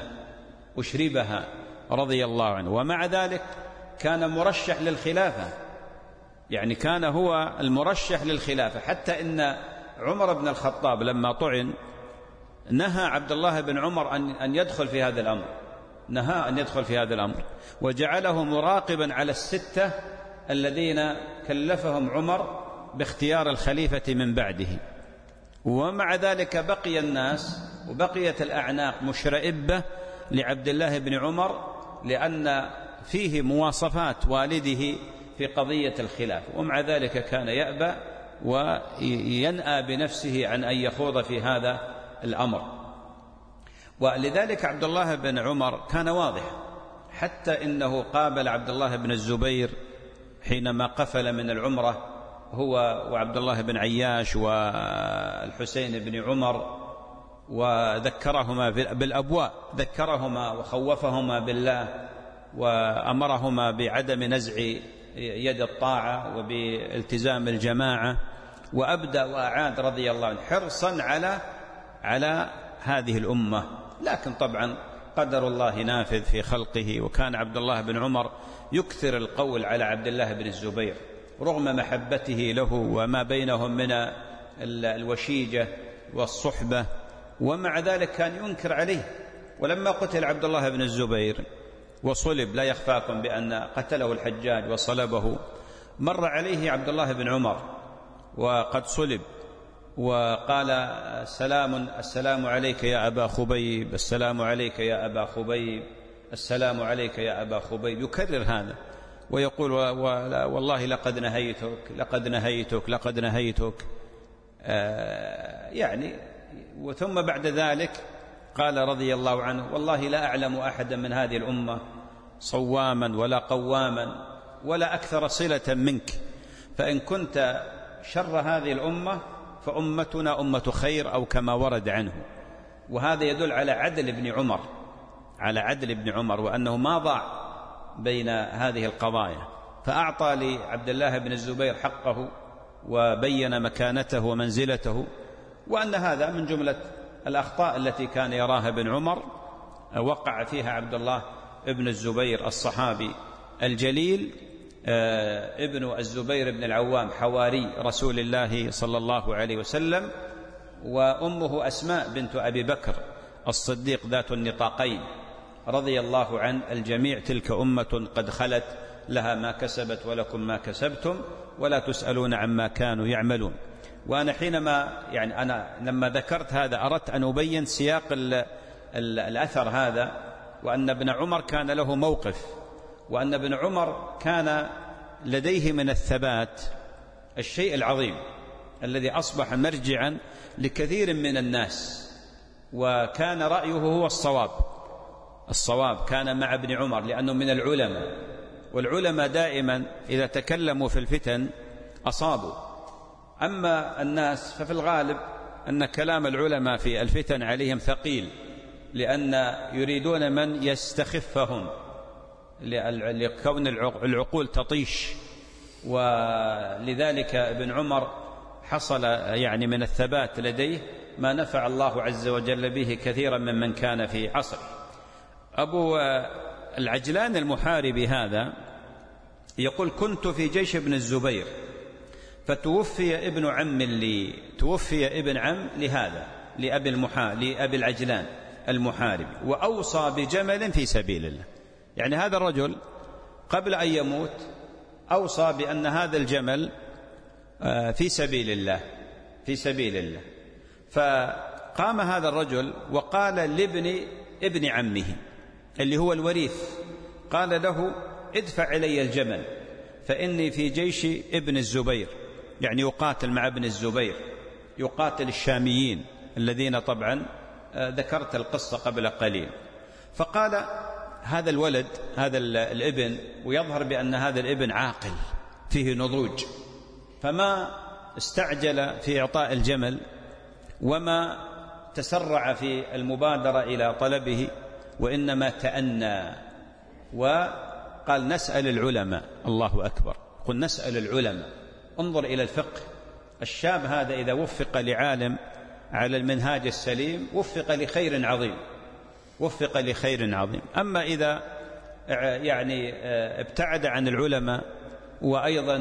أشربها رضي الله عنه. ومع ذلك كان مرشح للخلافة، يعني كان هو المرشح للخلافة، حتى إن عمر بن الخطاب لما طعن نهى عبد الله بن عمر أن يدخل في هذا الأمر، نهى أن يدخل في هذا الأمر، وجعله مراقبا على الستة الذين كلفهم عمر باختيار الخليفة من بعده. ومع ذلك بقي الناس وبقيت الأعناق مشرئبة لعبد الله بن عمر، لأن فيه مواصفات والده في قضية الخلافة، ومع ذلك كان يأبى وينأى بنفسه عن أن يخوض في هذا الأمر. ولذلك عبد الله بن عمر كان واضح، حتى إنه قابل عبد الله بن الزبير حينما قفل من العمرة هو وعبد الله بن عياش والحسين بن عمر، وذكرهما بالأبواء، ذكرهما وخوفهما بالله، وأمرهما بعدم نزع يد الطاعة وبالتزام الجماعة، وأبدأ وأعاد رضي الله عنه حرصا على هذه الأمة. لكن طبعا قدر الله نافذ في خلقه، وكان عبد الله بن عمر يكثر القول على عبد الله بن الزبير رغم محبته له وما بينهم من الوشيجة والصحبة، ومع ذلك كان ينكر عليه. ولما قتل عبد الله بن الزبير وصلب، لا يخفاكم بأن قتله الحجاج وصلبه، مر عليه عبد الله بن عمر وقد صلب، وقال السلام عليك يا أبا خبيب، السلام عليك يا أبا خبيب، السلام عليك يا أبا خبيب، يكرر هذا ويقول والله لقد نهيتك لقد نهيتك لقد نهيتك. يعني وثم بعد ذلك قال رضي الله عنه والله لا أعلم أحدا من هذه الأمة صواما ولا قواما ولا أكثر صلة منك، فإن كنت شر هذه الأمة فأمتنا أمة خير، أو كما ورد عنه. وهذا يدل على عدل ابن عمر، على عدل ابن عمر، وأنه ما ضاع بين هذه القضايا، فأعطى لعبد الله بن الزبير حقه وبين مكانته ومنزلته، وأن هذا من جملة الأخطاء التي كان يراها ابن عمر وقع فيها عبد الله ابن الزبير الصحابي الجليل ابن الزبير بن العوام حواري رسول الله صلى الله عليه وسلم، وأمه أسماء بنت أبي بكر الصديق ذات النطاقين رضي الله عن الجميع. تلك أمة قد خلت، لها ما كسبت ولكم ما كسبتم ولا تسألون عما كانوا يعملون. وأنا حينما أنا لما ذكرت هذا أردت أن أبين سياق الأثر هذا، وأن ابن عمر كان له موقف، وأن ابن عمر كان لديه من الثبات الشيء العظيم الذي أصبح مرجعا لكثير من الناس، وكان رأيه هو الصواب كان مع ابن عمر، لأنه من العلماء، والعلماء دائما إذا تكلموا في الفتن أصابوا. أما الناس ففي الغالب أن كلام العلماء في الفتن عليهم ثقيل، لأن يريدون من يستخفهم لكون العقول تطيش. ولذلك ابن عمر حصل من الثبات لديه ما نفع الله عز وجل به كثيرا ممن كان في عصر. أبو العجلان المحاربي هذا يقول كنت في جيش ابن الزبير فتوفي ابن عم لي، توفي ابن عم لهذا لأبي العجلان المحاربي، وأوصى بجمل في سبيل الله. يعني هذا الرجل قبل أن يموت أوصى بأن هذا الجمل في سبيل الله، في سبيل الله. فقام هذا الرجل وقال لابن ابن عمه اللي هو الوريث، قال له ادفع إلي الجمل فإني في جيش ابن الزبير، يعني يقاتل مع ابن الزبير، يقاتل الشاميين الذين طبعا ذكرت القصة قبل قليل. فقال هذا الولد، هذا الابن، ويظهر بأن هذا الابن عاقل فيه نضوج، فما استعجل في إعطاء الجمل وما تسرع في المبادرة إلى طلبه، وإنما تأنى وقال نسأل العلماء. الله أكبر، قل نسأل العلماء. انظر إلى الفقه. الشاب هذا إذا وفق لعالم على المنهاج السليم وفق لخير عظيم، وفق لخير عظيم. أما إذا ابتعد عن العلماء وأيضا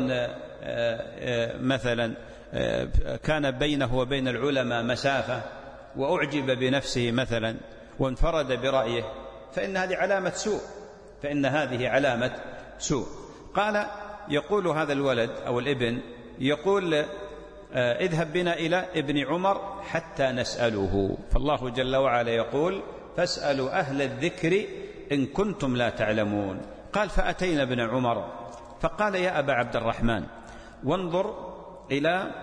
مثلا كان بينه وبين العلماء مسافة وأعجب بنفسه مثلا وانفرد برأيه، فإن هذه علامة سوء، فإن هذه علامة سوء. قال يقول هذا الولد أو الابن يقول اذهب بنا إلى ابن عمر حتى نسأله، فالله جل وعلا يقول فاسألوا أهل الذكر إن كنتم لا تعلمون. قال فأتينا ابن عمر فقال يا أبا عبد الرحمن، وانظر إلى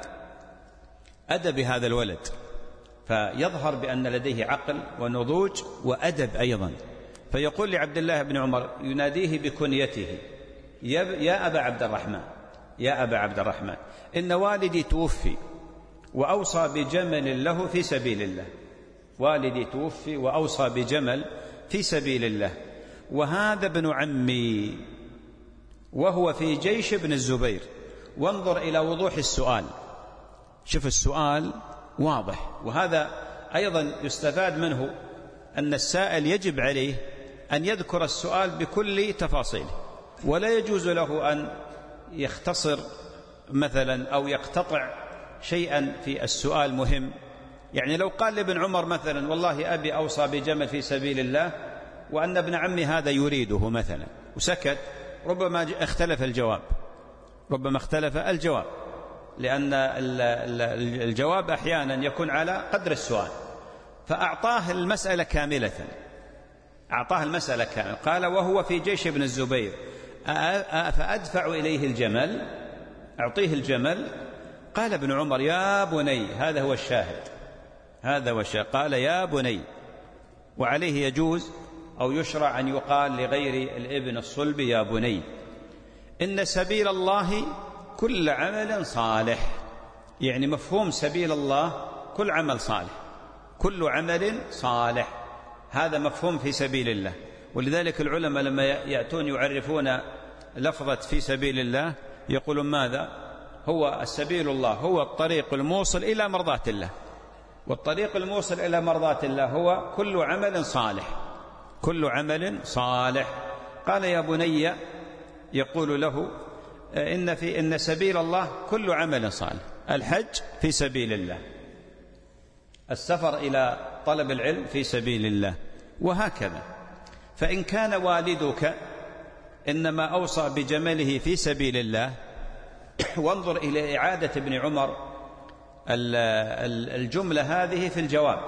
أدب هذا الولد، فيظهر بأن لديه عقل ونضوج وأدب أيضا. فيقول لعبد الله بن عمر يناديه بكنيته يا أبا عبد الرحمن، يا أبا عبد الرحمن، إن والدي توفي وأوصى بجمل له في سبيل الله، والدي توفي وأوصى بجمل في سبيل الله، وهذا ابن عمي وهو في جيش ابن الزبير. وانظر إلى وضوح السؤال، شوف السؤال واضح، وهذا أيضا يستفاد منه أن السائل يجب عليه أن يذكر السؤال بكل تفاصيله، ولا يجوز له أن يختصر مثلا أو يقتطع شيئا في السؤال مهم. يعني لو قال لابن عمر مثلا والله أبي أوصى بجمل في سبيل الله وأن ابن عمي هذا يريده مثلا وسكت، ربما اختلف الجواب، ربما اختلف الجواب، لأن الجواب أحيانا يكون على قدر السؤال. فأعطاه المسألة كاملة، أعطاه المسألة كاملة. قال وهو في جيش ابن الزبير فأدفع إليه الجمل، أعطيه الجمل. قال ابن عمر يا بني، هذا هو الشاهد، هذا هو الشاهد، قال يا بني. وعليه يجوز أو يشرع أن يقال لغير الابن الصلب يا بني، إن سبيل الله كل عمل صالح. يعني مفهوم سبيل الله كل عمل صالح، كل عمل صالح، هذا مفهوم في سبيل الله. ولذلك العلماء لما يأتون يعرفون لفظة في سبيل الله يقولون ماذا؟ هو السبيل الله هو الطريق الموصل إلى مرضاة الله، والطريق الموصل إلى مرضاة الله هو كل عمل صالح، كل عمل صالح. قال يا بني، يقول له إن سبيل الله كل عمل صالح، الحج في سبيل الله، السفر إلى طلب العلم في سبيل الله، وهكذا. فإن كان والدك إنما أوصى بجمله في سبيل الله، وانظر إلى إعادة ابن عمر الجملة هذه في الجواب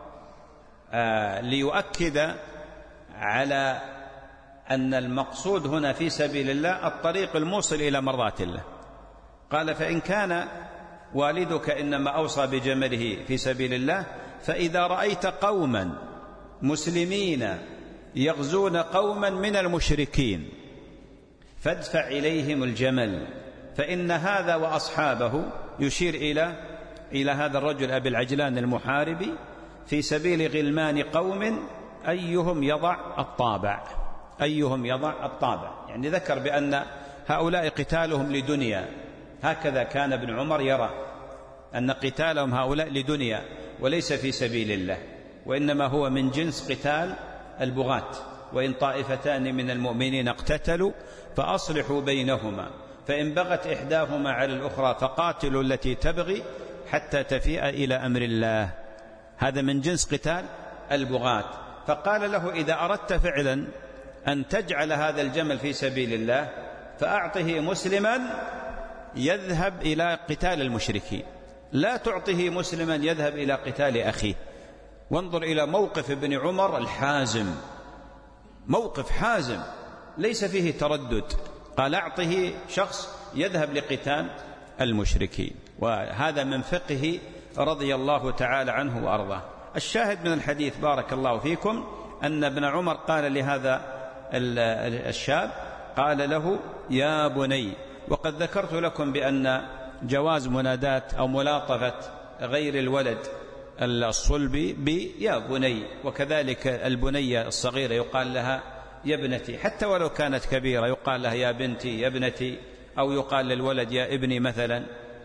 ليؤكد على أن المقصود هنا في سبيل الله الطريق الموصل إلى مرضات الله. قال فإن كان والدك إنما أوصى بجمله في سبيل الله، فإذا رأيت قوما مسلمين يغزون قوما من المشركين فادفع إليهم الجمل، فإن هذا وأصحابه، يشير إلى هذا الرجل أبي العجلان المحاربي، في سبيل غلمان قوم أيهم يضع الطابع، أيهم يضع الطابع. يعني ذكر بأن هؤلاء قتالهم لدنيا، هكذا كان ابن عمر يرى أن قتالهم هؤلاء لدنيا وليس في سبيل الله، وإنما هو من جنس قتال البغاة. وإن طائفتان من المؤمنين اقتتلوا فأصلحوا بينهما، فإن بغت إحداهما على الأخرى فقاتلوا التي تبغي حتى تفيء إلى أمر الله، هذا من جنس قتال البغاة. فقال له إذا أردت فعلا أن تجعل هذا الجمل في سبيل الله فأعطه مسلما يذهب إلى قتال المشركين، لا تعطه مسلما يذهب إلى قتال أخيه. وانظر إلى موقف ابن عمر الحازم، موقف حازم ليس فيه تردد، قال أعطه شخص يذهب لقتال المشركين. وهذا من فقه رضي الله تعالى عنه وأرضاه. الشاهد من الحديث بارك الله فيكم أن ابن عمر قال لهذا الشاب، قال له يا بني. وقد ذكرت لكم بأن جواز منادات أو ملاطفة غير الولد الصلب بيا بني، وكذلك البنية الصغيرة يقال لها يا ابنتي، حتى ولو كانت كبيرة يقال لها يا بنتي يا ابنتي، أو يقال للولد يا ابني مثلا.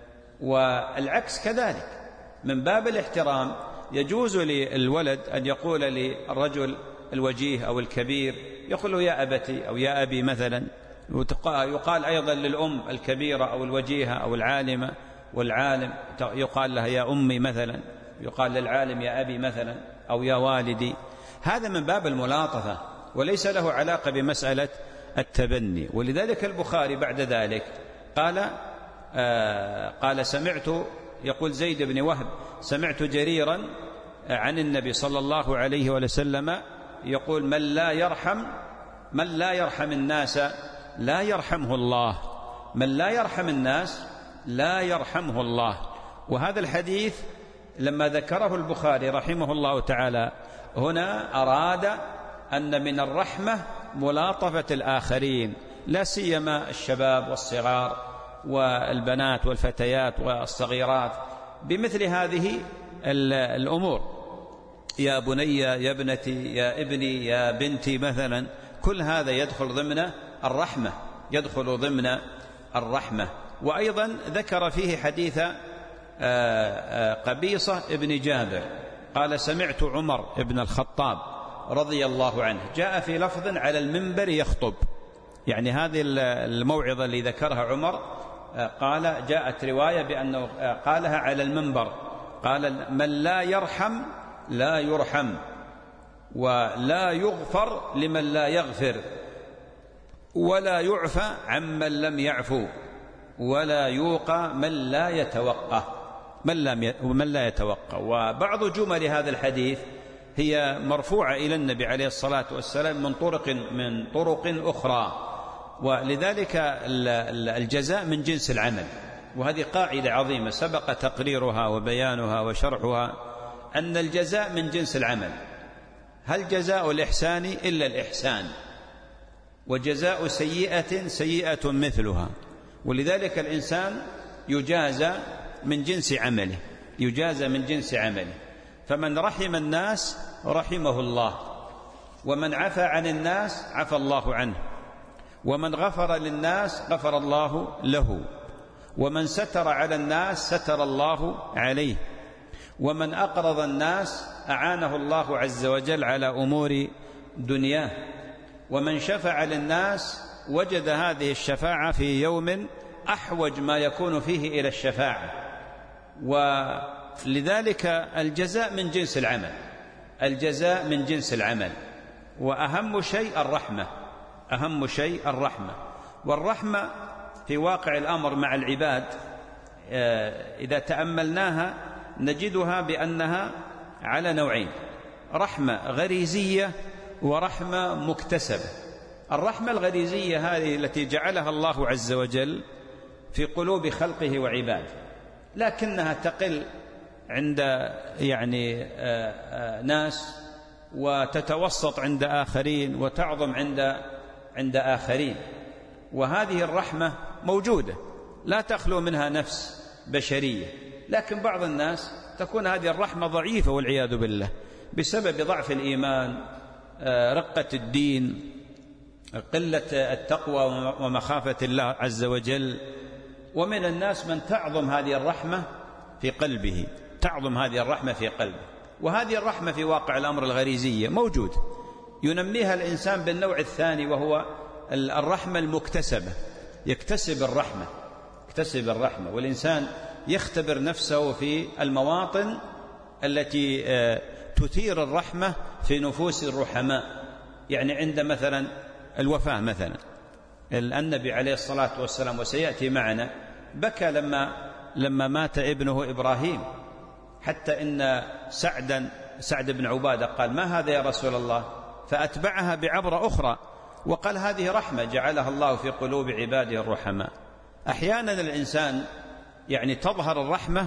والعكس كذلك من باب الاحترام يجوز للولد أن يقول للرجل الوجيه أو الكبير، يقول له يا أبتي أو يا أبي مثلا، يقال أيضا للأم الكبيرة أو الوجيهة أو العالمة والعالم يقال لها يا أمي مثلا، يقال للعالم يا أبي مثلا أو يا والدي. هذا من باب الملاطفة وليس له علاقة بمسألة التبني. ولذلك البخاري بعد ذلك قال سمعت، يقول زيد بن وهب سمعت جريرا عن النبي صلى الله عليه وسلم يقول من لا يرحم الناس لا يرحمه الله، من لا يرحم الناس لا يرحمه الله. وهذا الحديث لما ذكره البخاري رحمه الله تعالى هنا أراد أن من الرحمة ملاطفة الآخرين، لا سيما الشباب والصغار والبنات والفتيات والصغيرات بمثل هذه الأمور، يا بني يا ابنتي يا ابني يا بنتي مثلا، كل هذا يدخل ضمن الرحمة. وأيضا ذكر فيه حديث قبيصة ابن جابر قال سمعت عمر ابن الخطاب رضي الله عنه جاء في لفظ على المنبر يخطب، يعني هذه الموعظة اللي ذكرها عمر قال جاءت رواية بأنه قالها على المنبر، قال من لا يرحم لا يرحم، ولا يغفر لمن لا يغفر، ولا يعفى عمن لم يعفو، ولا يوقى من لا يتوقى. وبعض جمل هذا الحديث هي مرفوعة إلى النبي عليه الصلاة والسلام من طرق أخرى. ولذلك الجزاء من جنس العمل، وهذه قاعدة عظيمة سبق تقريرها وبيانها وشرحها، أن الجزاء من جنس العمل، هل جزاء الإحسان إلا الإحسان، وجزاء سيئة سيئة مثلها. ولذلك الإنسان يجازى من جنس عمله، فمن رحم الناس رحمه الله، ومن عفى عن الناس عفى الله عنه، ومن غفر للناس غفر الله له، ومن ستر على الناس ستر الله عليه، ومن أقرض الناس أعانه الله عز وجل على أمور دنياه، ومن شفع للناس وجد هذه الشفاعة في يوم أحوج ما يكون فيه إلى الشفاعة. ولذلك الجزاء من جنس العمل، وأهم شيء الرحمة. والرحمة في واقع الأمر مع العباد إذا تأملناها نجدها بأنها على نوعين: رحمة غريزية ورحمة مكتسبة. الرحمة الغريزية هذه التي جعلها الله عز وجل في قلوب خلقه وعباده، لكنها تقل عند ناس، وتتوسط عند آخرين، وتعظم عند آخرين. وهذه الرحمة موجودة لا تخلو منها نفس بشرية، لكن بعض الناس تكون هذه الرحمة ضعيفة والعياذ بالله بسبب ضعف الإيمان، رقة الدين، قلة التقوى ومخافة الله عز وجل. ومن الناس من تعظم هذه الرحمة في قلبه، وهذه الرحمة في واقع الأمر الغريزية موجود، ينميها الإنسان بالنوع الثاني، وهو الرحمة المكتسبة، يكتسب الرحمة. والإنسان يختبر نفسه في المواطن التي تثير الرحمة في نفوس الرحماء. يعني عند مثلا الوفاة مثلا، النبي عليه الصلاة والسلام وسيأتي معنا بكى لما مات ابنه إبراهيم، حتى إن سعد بن عبادة قال ما هذا يا رسول الله، فأتبعها بعبرة أخرى وقال هذه رحمة جعلها الله في قلوب عباده الرحماء. أحيانا الإنسان تظهر الرحمة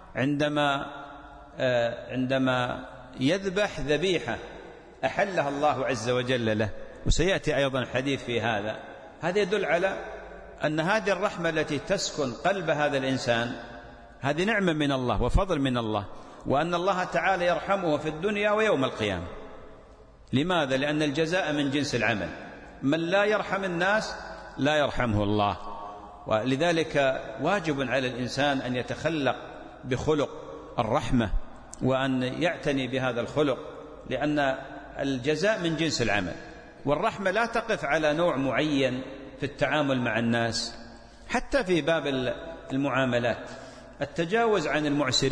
عندما يذبح ذبيحة أحلها الله عز وجل له، وسيأتي أيضا حديث في هذا يدل على أن هذه الرحمة التي تسكن قلب هذا الإنسان هذه نعمة من الله وفضل من الله، وأن الله تعالى يرحمه في الدنيا ويوم القيامة. لماذا؟ لأن الجزاء من جنس العمل، من لا يرحم الناس لا يرحمه الله. ولذلك واجب على الإنسان أن يتخلق بخلق الرحمة، وأن يعتني بهذا الخلق، لأن الجزاء من جنس العمل. والرحمة لا تقف على نوع معين في التعامل مع الناس، حتى في باب المعاملات. التجاوز عن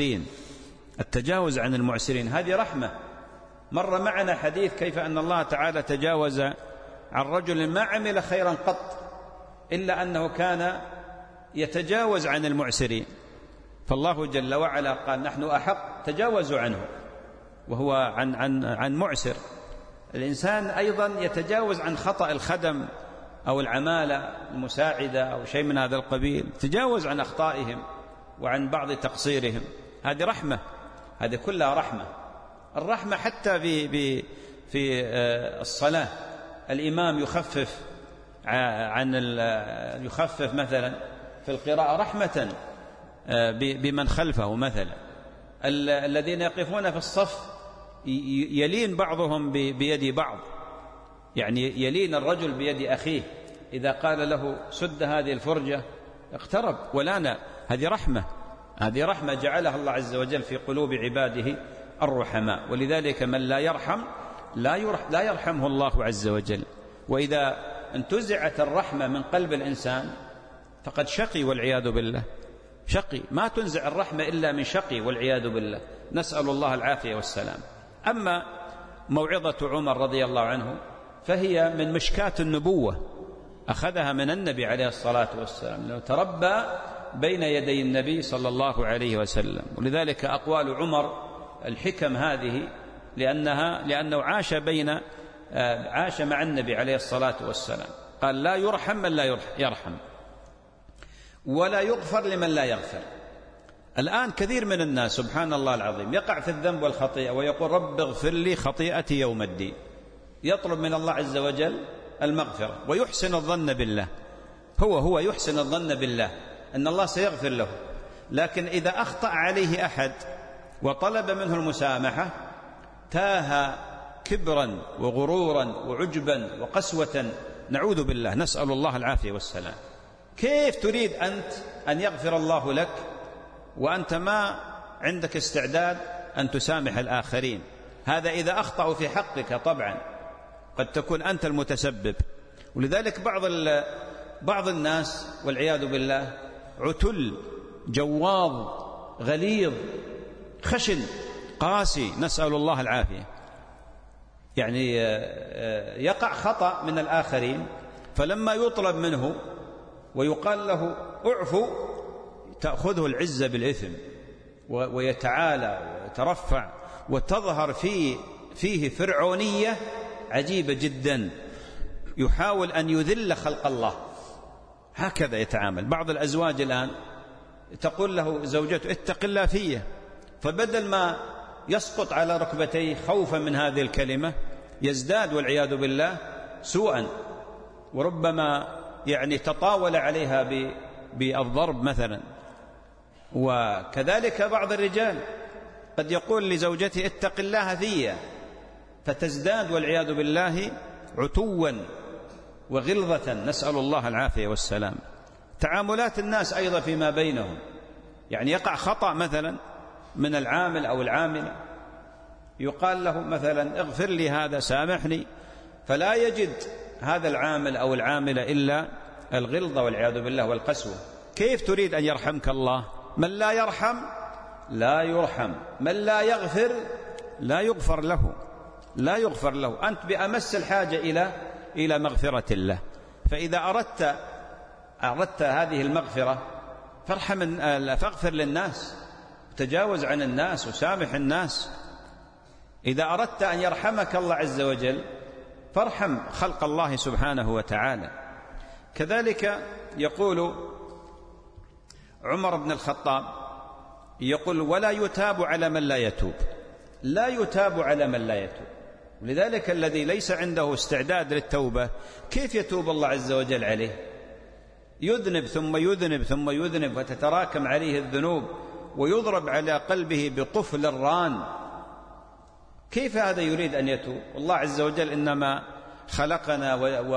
المعسرين هذه رحمة. مر معنا حديث كيف أن الله تعالى تجاوز عن رجل ما عمل خيرا قط إلا أنه كان يتجاوز عن المعسرين، فالله جل وعلا قال نحن أحق تجاوزوا عنه، وهو عن معسر. الإنسان أيضا يتجاوز عن خطأ الخدم أو العمالة المساعدة أو شيء من هذا القبيل، تجاوز عن أخطائهم وعن بعض تقصيرهم، هذه رحمة، هذه كلها رحمة. الرحمة حتى في الصلاة، الإمام يخفف مثلا في القراءة رحمة بمن خلفه، مثلا الذين يقفون في الصف يلين بعضهم بيد بعض، يعني يلين الرجل بيد أخيه، إذا قال له سد هذه الفرجة اقترب ولانا، هذه رحمة جعلها الله عز وجل في قلوب عباده الرحماء. ولذلك من لا يرحم لا يرحمه الله عز وجل. وإذا انتزعت الرحمة من قلب الإنسان فقد شقي والعياذ بالله، شقي، ما تنزع الرحمة إلا من شقي والعياذ بالله، نسأل الله العافية والسلام. أما موعظة عمر رضي الله عنه فهي من مشكاة النبوة، أخذها من النبي عليه الصلاة والسلام، لأنه تربى بين يدي النبي صلى الله عليه وسلم. ولذلك أقوال عمر الحكم هذه لأنه عاش مع النبي عليه الصلاة والسلام. قال لا يرحم من لا يرحم، ولا يغفر لمن لا يغفر. الآن كثير من الناس سبحان الله العظيم يقع في الذنب والخطيئة ويقول رب اغفر لي خطيئتي يوم الدين، يطلب من الله عز وجل المغفرة ويحسن الظن بالله، هو يحسن الظن بالله أن الله سيغفر له. لكن إذا أخطأ عليه أحد وطلب منه المسامحة تاه كبرا وغرورا وعجبا وقسوة، نعوذ بالله، نسأل الله العافية والسلام. كيف تريد أنت أن يغفر الله لك وأنت ما عندك استعداد أن تسامح الآخرين؟ هذا إذا أخطأوا في حقك، طبعا قد تكون أنت المتسبب. ولذلك بعض الناس والعياذ بالله عتل، جواظ، غليظ، خشن، قاسي، نسأل الله العافية. يعني يقع خطأ من الآخرين، فلما يطلب منه ويقال له اعفو تأخذه العزة بالإثم ويتعالى ويترفع، وتظهر فيه فرعونية عجيبة جدا، يحاول أن يذل خلق الله. هكذا يتعامل بعض الأزواج الآن، تقول له زوجته اتق الله فيه، فبدل ما يسقط على ركبتيه خوفا من هذه الكلمة يزداد والعياذ بالله سوءا، وربما يعني تطاول عليها بالضرب مثلا. وكذلك بعض الرجال قد يقول لزوجته اتق الله فيه، فتزداد والعياذ بالله عتوا وغلظة، نسأل الله العافية والسلام. تعاملات الناس أيضا فيما بينهم، يعني يقع خطأ مثلا من العامل أو العاملة، يقال له مثلا اغفر لي هذا، سامحني، فلا يجد هذا العامل أو العاملة إلا الغلظة والعياذ بالله والقسوة. كيف تريد أن يرحمك الله؟ من لا يرحم لا يرحم، من لا يغفر لا يغفر له، أنت بأمس الحاجة إلى مغفرة الله. فإذا أردت هذه المغفرة فاغفر للناس، تجاوز عن الناس وسامح الناس. إذا أردت أن يرحمك الله عز وجل فارحم خلق الله سبحانه وتعالى. كذلك يقول عمر بن الخطاب، يقول ولا يتاب على من لا يتوب، لا يتاب على من لا يتوب. لذلك الذي ليس عنده استعداد للتوبة كيف يتوب الله عز وجل عليه؟ يذنب ثم يذنب ثم يذنب، وتتراكم عليه الذنوب، ويضرب على قلبه بطفل الران. كيف هذا يريد أن يتوب؟ الله عز وجل إنما خلقنا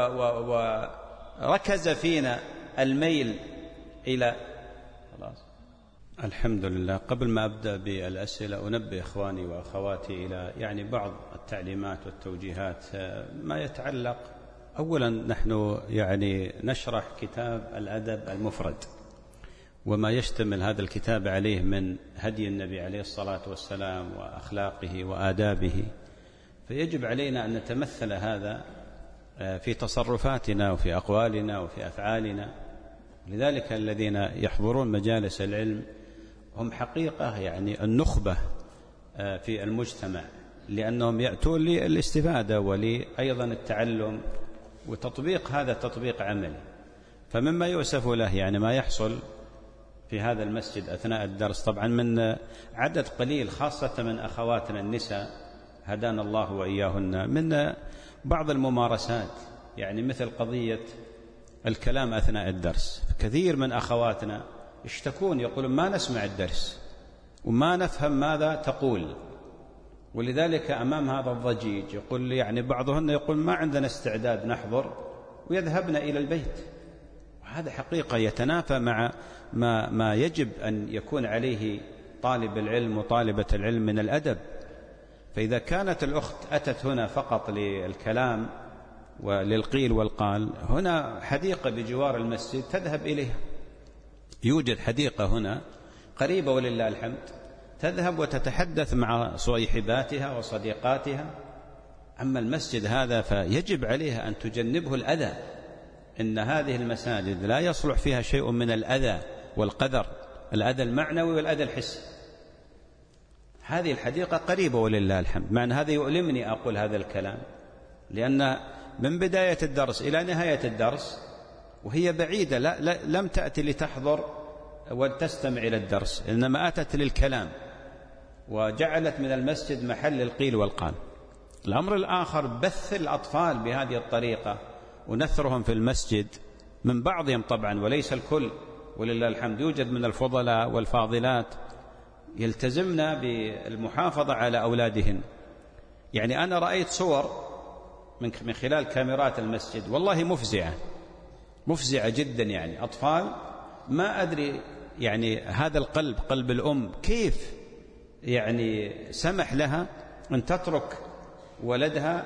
وركز فينا الميل إلى خلاص. الحمد لله. قبل ما أبدأ بالأسئلة أنبه إخواني وأخواتي إلى بعض التعليمات والتوجيهات ما يتعلق أولا نحن يعني نشرح كتاب الأدب المفرد وما يشتمل هذا الكتاب عليه من هدي النبي عليه الصلاة والسلام وأخلاقه وآدابه، فيجب علينا أن نتمثل هذا في تصرفاتنا وفي أقوالنا وفي أفعالنا. لذلك الذين يحضرون مجالس العلم هم حقيقة يعني النخبة في المجتمع، لأنهم يأتون للاستفادة ولأيضا التعلم وتطبيق هذا التطبيق عملي. فمما يؤسف له يعني ما يحصل في هذا المسجد أثناء الدرس، طبعا من عدد قليل خاصة من أخواتنا النساء هدانا الله وإياهن، من بعض الممارسات يعني مثل قضية الكلام أثناء الدرس. كثير من أخواتنا يشتكون يقولون ما نسمع الدرس وما نفهم ماذا تقول، ولذلك أمام هذا الضجيج يقول يعني بعضهن يقول ما عندنا استعداد نحضر ويذهبن إلى البيت. وهذا حقيقة يتنافى مع ما يجب أن يكون عليه طالب العلم وطالبة العلم من الأدب. فإذا كانت الأخت أتت هنا فقط للكلام وللقيل والقال، هنا حديقة بجوار المسجد تذهب إليها، يوجد حديقة هنا قريبة ولله الحمد، تذهب وتتحدث مع صويحباتها وصديقاتها. أما المسجد هذا فيجب عليها أن تجنبه الأذى، إن هذه المساجد لا يصلح فيها شيء من الأذى والقذر، الأذى المعنوي والأذى الحسي. هذه الحديقة قريبة ولله الحمد، مع أن هذا يؤلمني أقول هذا الكلام، لأن من بداية الدرس إلى نهاية الدرس وهي بعيدة، لم تأتي لتحضر وتستمع إلى الدرس، إنما أتت للكلام وجعلت من المسجد محل القيل والقال. الأمر الآخر بث الأطفال بهذه الطريقة ونثرهم في المسجد، من بعضهم طبعا وليس الكل ولله الحمد، يوجد من الفضلاء والفاضلات يلتزمنا بالمحافظة على أولادهن. يعني أنا رأيت صور من خلال كاميرات المسجد والله مفزعة جدا، يعني أطفال ما أدري يعني هذا القلب، قلب الأم كيف يعني سمح لها أن تترك ولدها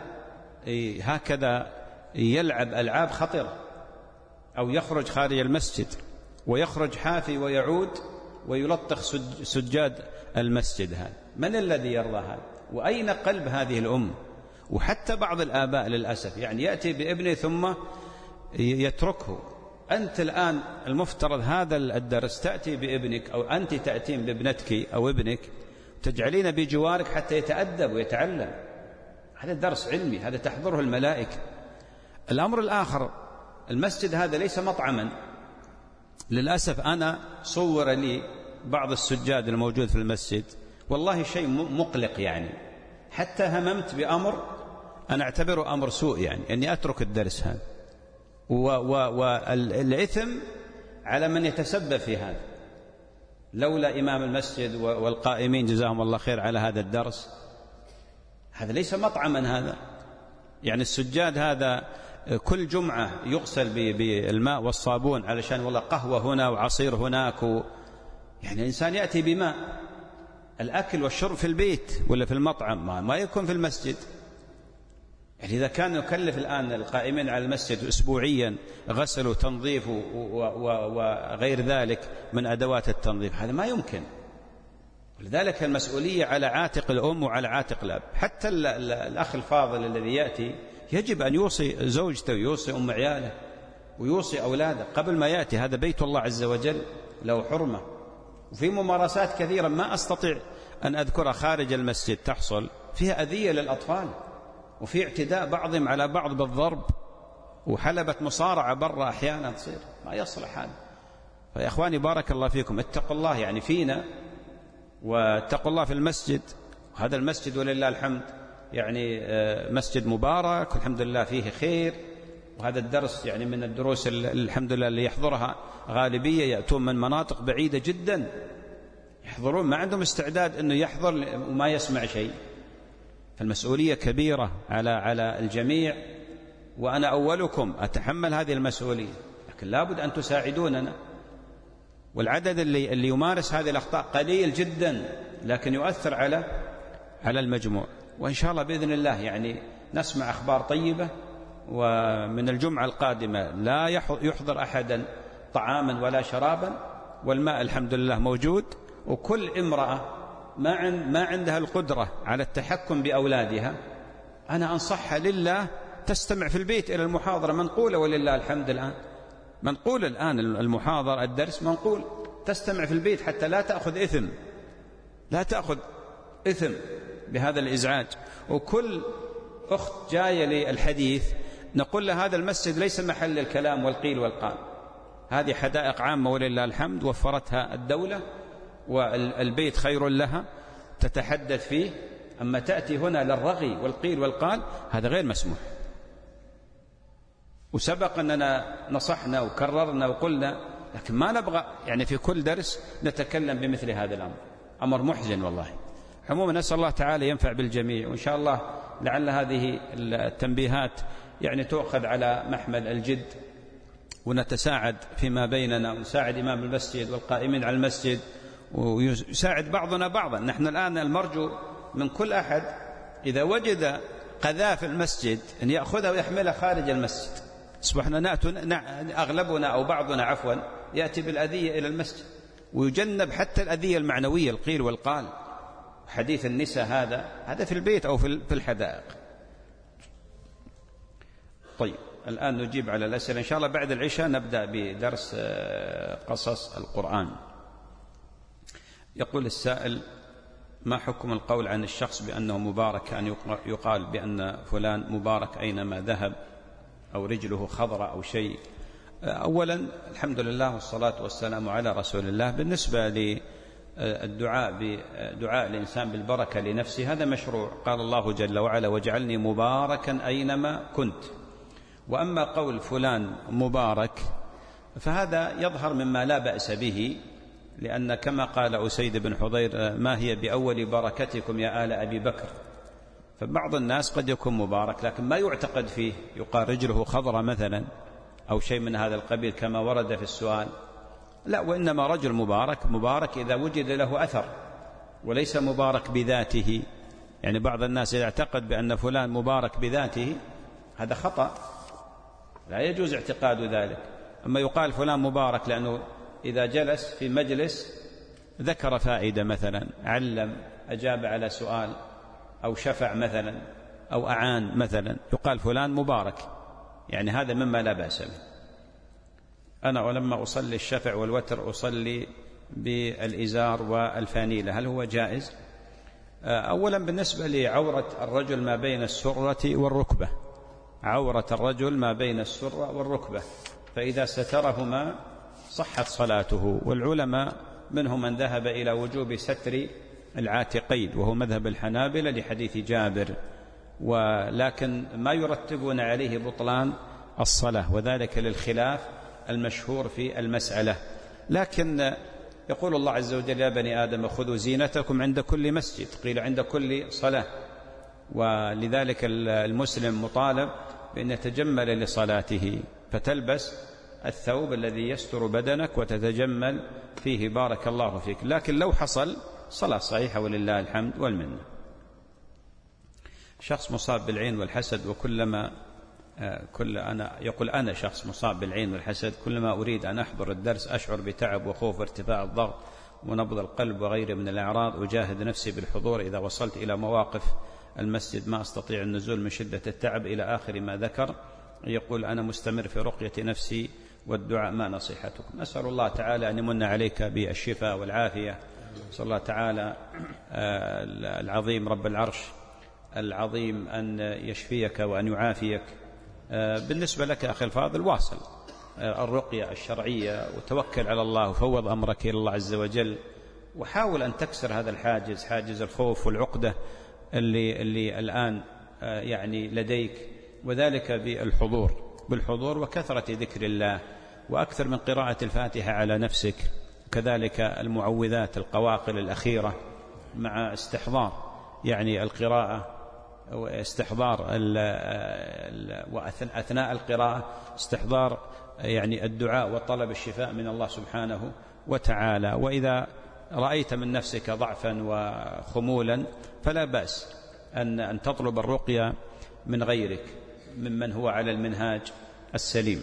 هكذا يلعب ألعاب خطرة، أو يخرج خارج المسجد ويخرج حافي ويعود ويلطخ سجاد المسجد. هذا من الذي يرضى هذا؟ وأين قلب هذه الأم؟ وحتى بعض الآباء للأسف يعني يأتي بابنه ثم يتركه. أنت الآن المفترض هذا الدرس تأتي بابنك أو أنت تأتين بابنتك أو ابنك تجعلين بجوارك حتى يتأدب ويتعلم. هذا درس علمي، هذا تحضره الملائكة. الأمر الآخر، المسجد هذا ليس مطعما. للأسف أنا صور لي بعض السجاد الموجود في المسجد، والله شيء مقلق، يعني حتى هممت بأمر أنا أعتبره أمر سوء، يعني أني أترك الدرس هذا، والإثم على من يتسبب في هذا. لولا إمام المسجد والقائمين جزاهم الله خير على هذا الدرس. هذا ليس مطعما، هذا يعني السجاد هذا كل جمعة يغسل بالماء والصابون علشان والله قهوة هنا وعصير هناك يعني الإنسان يأتي بماء. الأكل والشرب في البيت ولا في المطعم، ما يكون في المسجد. يعني إذا كان يكلف الآن القائمين على المسجد أسبوعيا غسل وتنظيف وغير ذلك من أدوات التنظيف، هذا ما يمكن. ولذلك المسؤولية على عاتق الأم وعلى عاتق الأب. حتى الأخ الفاضل الذي يأتي يجب أن يوصي زوجته ويوصي أم عياله ويوصي أولاده قبل ما يأتي. هذا بيت الله عز وجل له حرمة. وفي ممارسات كثيرة ما أستطيع أن أذكرها خارج المسجد تحصل فيها أذية للأطفال، وفي اعتداء بعضهم على بعض بالضرب، وحلبة مصارعة برا أحيانا تصير، ما يصلح هذا. فيا أخواني بارك الله فيكم، اتقوا الله يعني فينا، واتقوا الله في المسجد. وهذا المسجد ولله الحمد يعني مسجد مبارك والحمد لله فيه خير. وهذا الدرس يعني من الدروس الحمد لله اللي يحضرها غالبية يأتون من مناطق بعيدة جدا يحضرون، ما عندهم استعداد أنه يحضر وما يسمع شيء. فالمسؤولية كبيرة على الجميع، وأنا أولكم أتحمل هذه المسؤولية، لكن لابد أن تساعدوننا. والعدد اللي يمارس هذه الأخطاء قليل جدا، لكن يؤثر على المجموع. وإن شاء الله بإذن الله يعني نسمع أخبار طيبة ومن الجمعة القادمة لا يحضر أحدا طعاما ولا شرابا، والماء الحمد لله موجود، وكل امرأة ما عندها القدرة على التحكم بأولادها أنا أنصحها لله تستمع في البيت إلى المحاضرة منقولة، ولله الحمد الآن منقول الآن المحاضرة الدرس منقول، تستمع في البيت حتى لا تأخذ إثم بهذا الإزعاج. وكل أخت جاية للحديث نقول لها هذا المسجد ليس محل الكلام والقيل والقال، هذه حدائق عامة ولله الحمد وفرتها الدولة، والبيت خير لها تتحدث فيه، أما تأتي هنا للرغي والقيل والقال هذا غير مسموح. وسبق أننا نصحنا وكررنا وقلنا، لكن ما نبغى يعني في كل درس نتكلم بمثل هذا الأمر، أمر محزن والله. عموما نسأل الله تعالى ينفع بالجميع، وإن شاء الله لعل هذه التنبيهات يعني تؤخذ على محمل الجد، ونتساعد فيما بيننا، ونساعد إمام المسجد والقائمين على المسجد، ويساعد بعضنا بعضا. نحن الآن المرجو من كل أحد إذا وجد قذاة في المسجد أن يأخذها ويحملها خارج المسجد. أصبحنا أغلبنا أو بعضنا عفوا يأتي بالأذية إلى المسجد، ويجنب حتى الأذية المعنوية القيل والقال، حديث النساء هذا في البيت أو في الحدائق. طيب الآن نجيب على الأسئلة إن شاء الله. بعد العشاء نبدأ بدرس قصص القرآن. يقول السائل: ما حكم القول عن الشخص بأنه مبارك، أن يقال بأن فلان مبارك أينما ذهب، أو رجله خضراء أو شيء؟ أولا الحمد لله والصلاة والسلام على رسول الله. بالنسبة للدعاء بدعاء الإنسان بالبركة لنفسه هذا مشروع، قال الله جل وعلا: واجعلني مباركا أينما كنت. وأما قول فلان مبارك فهذا يظهر مما لا بأس به، لأن كما قال أسيد بن حضير: ما هي بأول بركتكم يا آل أبي بكر. فبعض الناس قد يكون مبارك لكن ما يعتقد فيه، يقال رجله خضرة مثلا أو شيء من هذا القبيل كما ورد في السؤال. لا، وإنما رجل مبارك إذا وجد له أثر، وليس مبارك بذاته. يعني بعض الناس إذا اعتقد بأن فلان مبارك بذاته هذا خطأ، لا يجوز اعتقاد ذلك. أما يقال فلان مبارك لأنه إذا جلس في مجلس ذكر فائدة مثلا، علم، أجاب على سؤال، أو شفع مثلا، أو أعان مثلا، يقال فلان مبارك، يعني هذا مما لا بأس به. أنا ولما أصلي الشفع والوتر أصلي بالإزار والفانيلة، هل هو جائز؟ أولا بالنسبة لعورة الرجل ما بين السرة والركبة، عورة الرجل ما بين السرة والركبة، فإذا سترهما صحت صلاته. والعلماء منهم من ذهب إلى وجوب ستر العاتقين، وهو مذهب الحنابلة لحديث جابر، ولكن ما يرتبون عليه بطلان الصلاة، وذلك للخلاف المشهور في المسألة. لكن يقول الله عز وجل: يا بني آدم خذوا زينتكم عند كل مسجد، قيل عند كل صلاة، ولذلك المسلم مطالب بأن يتجمل لصلاته، فتلبس الثوب الذي يستر بدنك وتتجمل فيه، بارك الله فيك. لكن لو حصل صلاة صحيحة ولله الحمد والمنة. شخص مصاب بالعين والحسد، وكلما يقول أنا شخص مصاب بالعين والحسد، كلما أريد أن أحضر الدرس أشعر بتعب وخوف وارتفاع الضغط ونبض القلب وغيره من الأعراض، أجاهد نفسي بالحضور، إذا وصلت إلى مواقف المسجد ما أستطيع النزول من شدة التعب، إلى آخر ما ذكر. يقول: أنا مستمر في رقية نفسي والدعاء، ما نصيحتكم؟ أسأل الله تعالى أن يمن عليك بالشفاء والعافية. أسأل الله تعالى العظيم رب العرش العظيم أن يشفيك وأن يعافيك. بالنسبة لك أخي الفاضل، واصل الرقية الشرعية وتوكل على الله وفوض أمرك إلى الله عز وجل، وحاول أن تكسر هذا الحاجز، حاجز الخوف والعقدة اللي الآن يعني لديك، وذلك بالحضور وكثرة ذكر الله، وأكثر من قراءة الفاتحة على نفسك، كذلك المعوذات القواقل الأخيرة، مع استحضار يعني القراءة واستحضار وأثناء القراءة استحضار يعني الدعاء وطلب الشفاء من الله سبحانه وتعالى. وإذا رأيت من نفسك ضعفا وخمولا فلا بأس أن تطلب الرقية من غيرك. ممن هو على المنهاج السليم.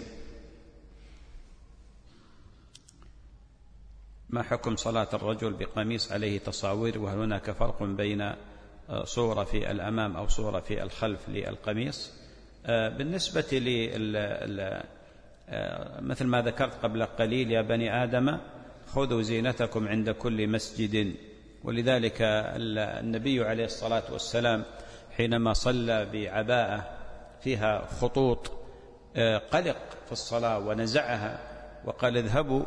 ما حكم صلاة الرجل بقميص عليه تصاوير، وهل هناك فرق بين صورة في الأمام أو صورة في الخلف للقميص؟ بالنسبة مثل ما ذكرت قبل قليل: يا بني آدم خذوا زينتكم عند كل مسجد. ولذلك النبي عليه الصلاة والسلام حينما صلى بعباءة فيها خطوط قلق في الصلاة ونزعها وقال: اذهبوا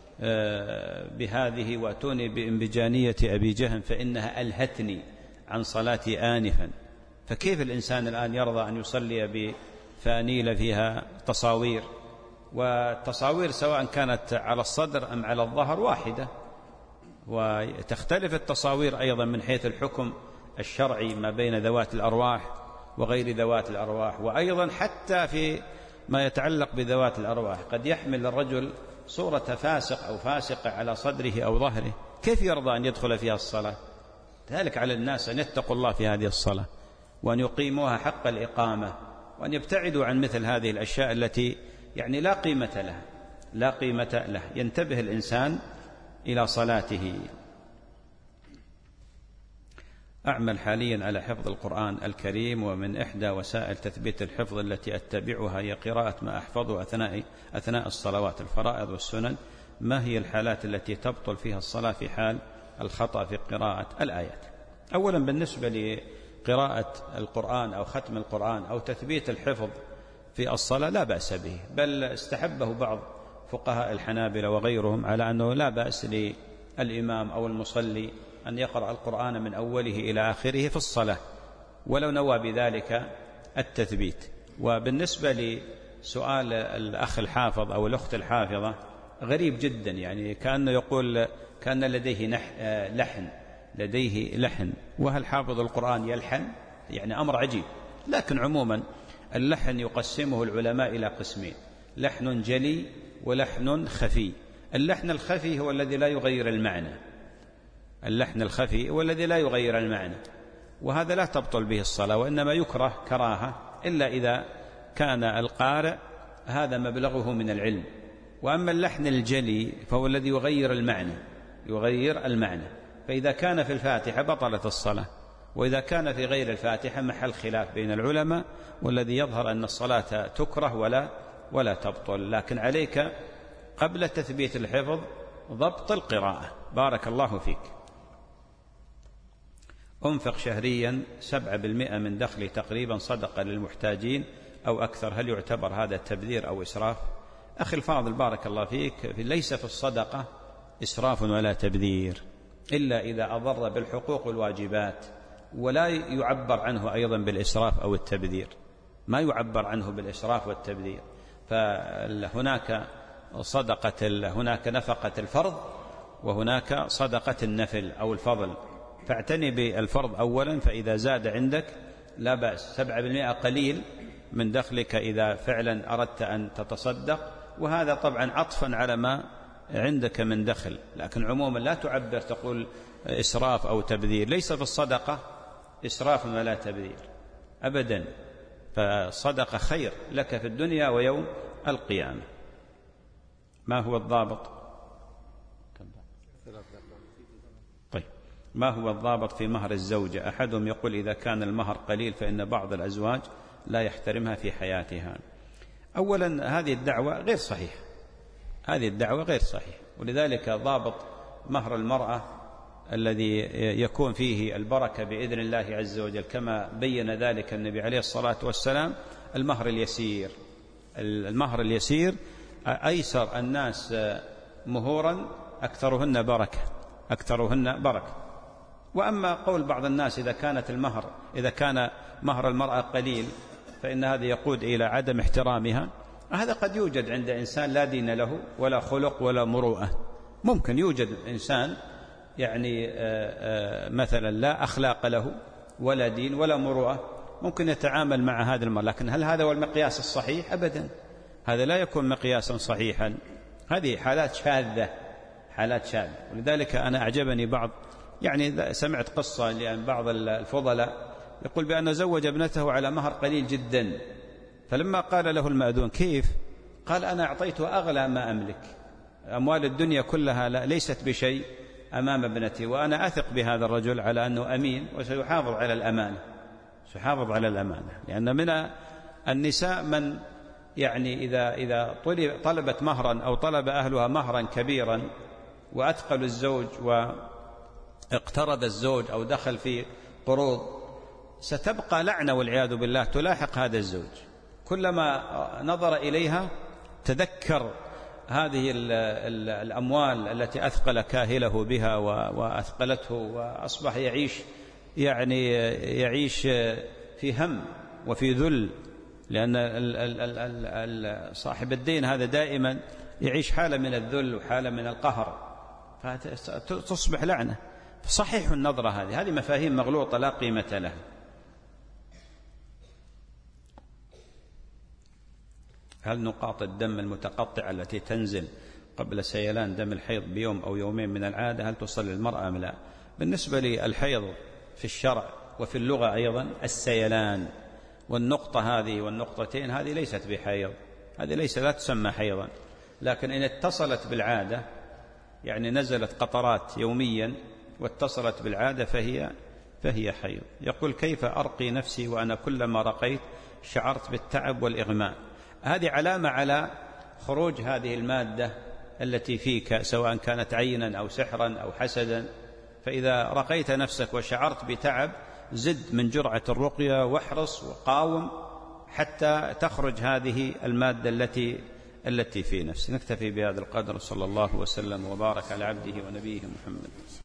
بهذه واتوني بإنبجانية أبي جهم فإنها ألهتني عن صلاتي آنفا. فكيف الإنسان الآن يرضى أن يصلي بفانيلة فيها تصاوير؟ والتصاوير سواء كانت على الصدر أم على الظهر واحدة، وتختلف التصاوير أيضا من حيث الحكم الشرعي ما بين ذوات الأرواح وغير ذوات الأرواح. وأيضا حتى في ما يتعلق بذوات الأرواح قد يحمل الرجل صورة فاسق أو فاسقة على صدره أو ظهره، كيف يرضى أن يدخل فيها الصلاة؟ ذلك على الناس أن يتقوا الله في هذه الصلاة وأن يقيموها حق الإقامة، وأن يبتعدوا عن مثل هذه الأشياء التي يعني لا قيمة لها. ينتبه الإنسان إلى صلاته. أعمل حاليا على حفظ القرآن الكريم، ومن إحدى وسائل تثبيت الحفظ التي أتبعها هي قراءة ما أحفظه أثناء الصلوات الفرائض والسنن. ما هي الحالات التي تبطل فيها الصلاة في حال الخطأ في قراءة الآيات؟ أولا بالنسبة لقراءة القرآن أو ختم القرآن أو تثبيت الحفظ في الصلاة لا بأس به، بل استحبه بعض فقهاء الحنابلة وغيرهم على أنه لا بأس للإمام أو المصلي أن يقرأ القرآن من أوله إلى آخره في الصلاة ولو نوى بذلك التثبيت. وبالنسبة لسؤال الأخ الحافظ أو الأخت الحافظة غريب جدا، يعني كأنه يقول كأن لديه لحن، وهل حافظ القرآن يلحن؟ يعني أمر عجيب. لكن عموما اللحن يقسمه العلماء إلى قسمين: لحن جلي ولحن خفي. اللحن الخفي هو الذي لا يغير المعنى، وهذا لا تبطل به الصلاة، وإنما يكره كراهة إلا إذا كان القارئ هذا مبلغه من العلم. وأما اللحن الجلي فهو الذي يغير المعنى، فإذا كان في الفاتحة بطلت الصلاة، وإذا كان في غير الفاتحة محل خلاف بين العلماء، والذي يظهر أن الصلاة تكره ولا تبطل. لكن عليك قبل تثبيت الحفظ ضبط القراءة. بارك الله فيك. أنفق شهريا 7% من دخلي تقريبا صدقة للمحتاجين أو أكثر، هل يعتبر هذا تبذير أو إسراف؟ أخي الفاضل بارك الله فيك، ليس في الصدقة إسراف ولا تبذير إلا إذا أضر بالحقوق والواجبات، ولا يعبر عنه أيضا بالإسراف أو التبذير، ما يعبر عنه بالإسراف والتبذير. فهناك هناك نفقة الفرض وهناك صدقة النفل أو الفضل، فاعتني بالفرض أولا، فإذا زاد عندك لا بأس. 7% قليل من دخلك إذا فعلا أردت أن تتصدق، وهذا طبعا عطفا على ما عندك من دخل، لكن عموما لا تعبر تقول إسراف أو تبذير. ليس في الصدقة إسراف ولا تبذير أبدا، فالصدقة خير لك في الدنيا ويوم القيامة. ما هو الضابط؟ طيب، ما هو الضابط في مهر الزوجة؟ أحدهم يقول إذا كان المهر قليل فإن بعض الأزواج لا يحترمها في حياتها. أولا هذه الدعوة غير صحيحة، ولذلك ضابط مهر المرأة الذي يكون فيه البركة بإذن الله عز وجل كما بين ذلك النبي عليه الصلاة والسلام المهر اليسير أيسر الناس مهورا أكثرهن بركة. وأما قول بعض الناس إذا كان مهر المرأة قليل فإن هذا يقود إلى عدم احترامها، هذا قد يوجد عند إنسان لا دين له ولا خلق ولا مروءة. ممكن يوجد إنسان يعني مثلا لا أخلاق له ولا دين ولا مروءة، ممكن يتعامل مع هذا المرأة، لكن هل هذا هو المقياس الصحيح؟ أبدا، هذا لا يكون مقياسا صحيحا. هذه حالات شاذة. ولذلك أنا أعجبني يعني سمعت قصة لأن بعض الفضلاء يقول بأنه زوج ابنته على مهر قليل جدا، فلما قال له المأذون: كيف؟ قال: أنا أعطيته أغلى ما أملك، أموال الدنيا كلها ليست بشيء أمام ابنتي، وأنا أثق بهذا الرجل على أنه أمين وسيحافظ على الأمانة، سيحافظ على الأمانة. لأن من النساء من يعني إذا طلبت مهرا أو طلب أهلها مهرا كبيرا وأثقل الزوج واقترض الزوج أو دخل في قروض، ستبقى لعنة والعياذ بالله تلاحق هذا الزوج. كلما نظر إليها تذكر هذه الأموال التي أثقل كاهله بها وأثقلته، وأصبح يعيش في هم وفي ذل، لأن صاحب الدين هذا دائما يعيش حالة من الذل وحالة من القهر، فتصبح لعنة. صحيح النظرة هذه مفاهيم مغلوطة لا قيمة لها. هل نقاط الدم المتقطعة التي تنزل قبل سيلان دم الحيض بيوم أو يومين من العادة هل تصلي المرأة أم لا؟ بالنسبة للحيض في الشرع وفي اللغة أيضا السيلان والنقطة هذه والنقطتين هذه ليست بحيض، هذه لا تسمى حيضا، لكن إن اتصلت بالعادة يعني نزلت قطرات يوميا واتصلت بالعادة فهي حيض. يقول: كيف أرقي نفسي وأنا كلما رقيت شعرت بالتعب والإغماء؟ هذه علامة على خروج هذه المادة التي فيك، سواء كانت عينا أو سحرا أو حسدا. فإذا رقيت نفسك وشعرت بتعب زد من جرعة الرقية واحرص وقاوم حتى تخرج هذه المادة التي في نفسك. نكتفي بهذا القدر. صلى الله وسلم وبارك على عبده ونبيه محمد.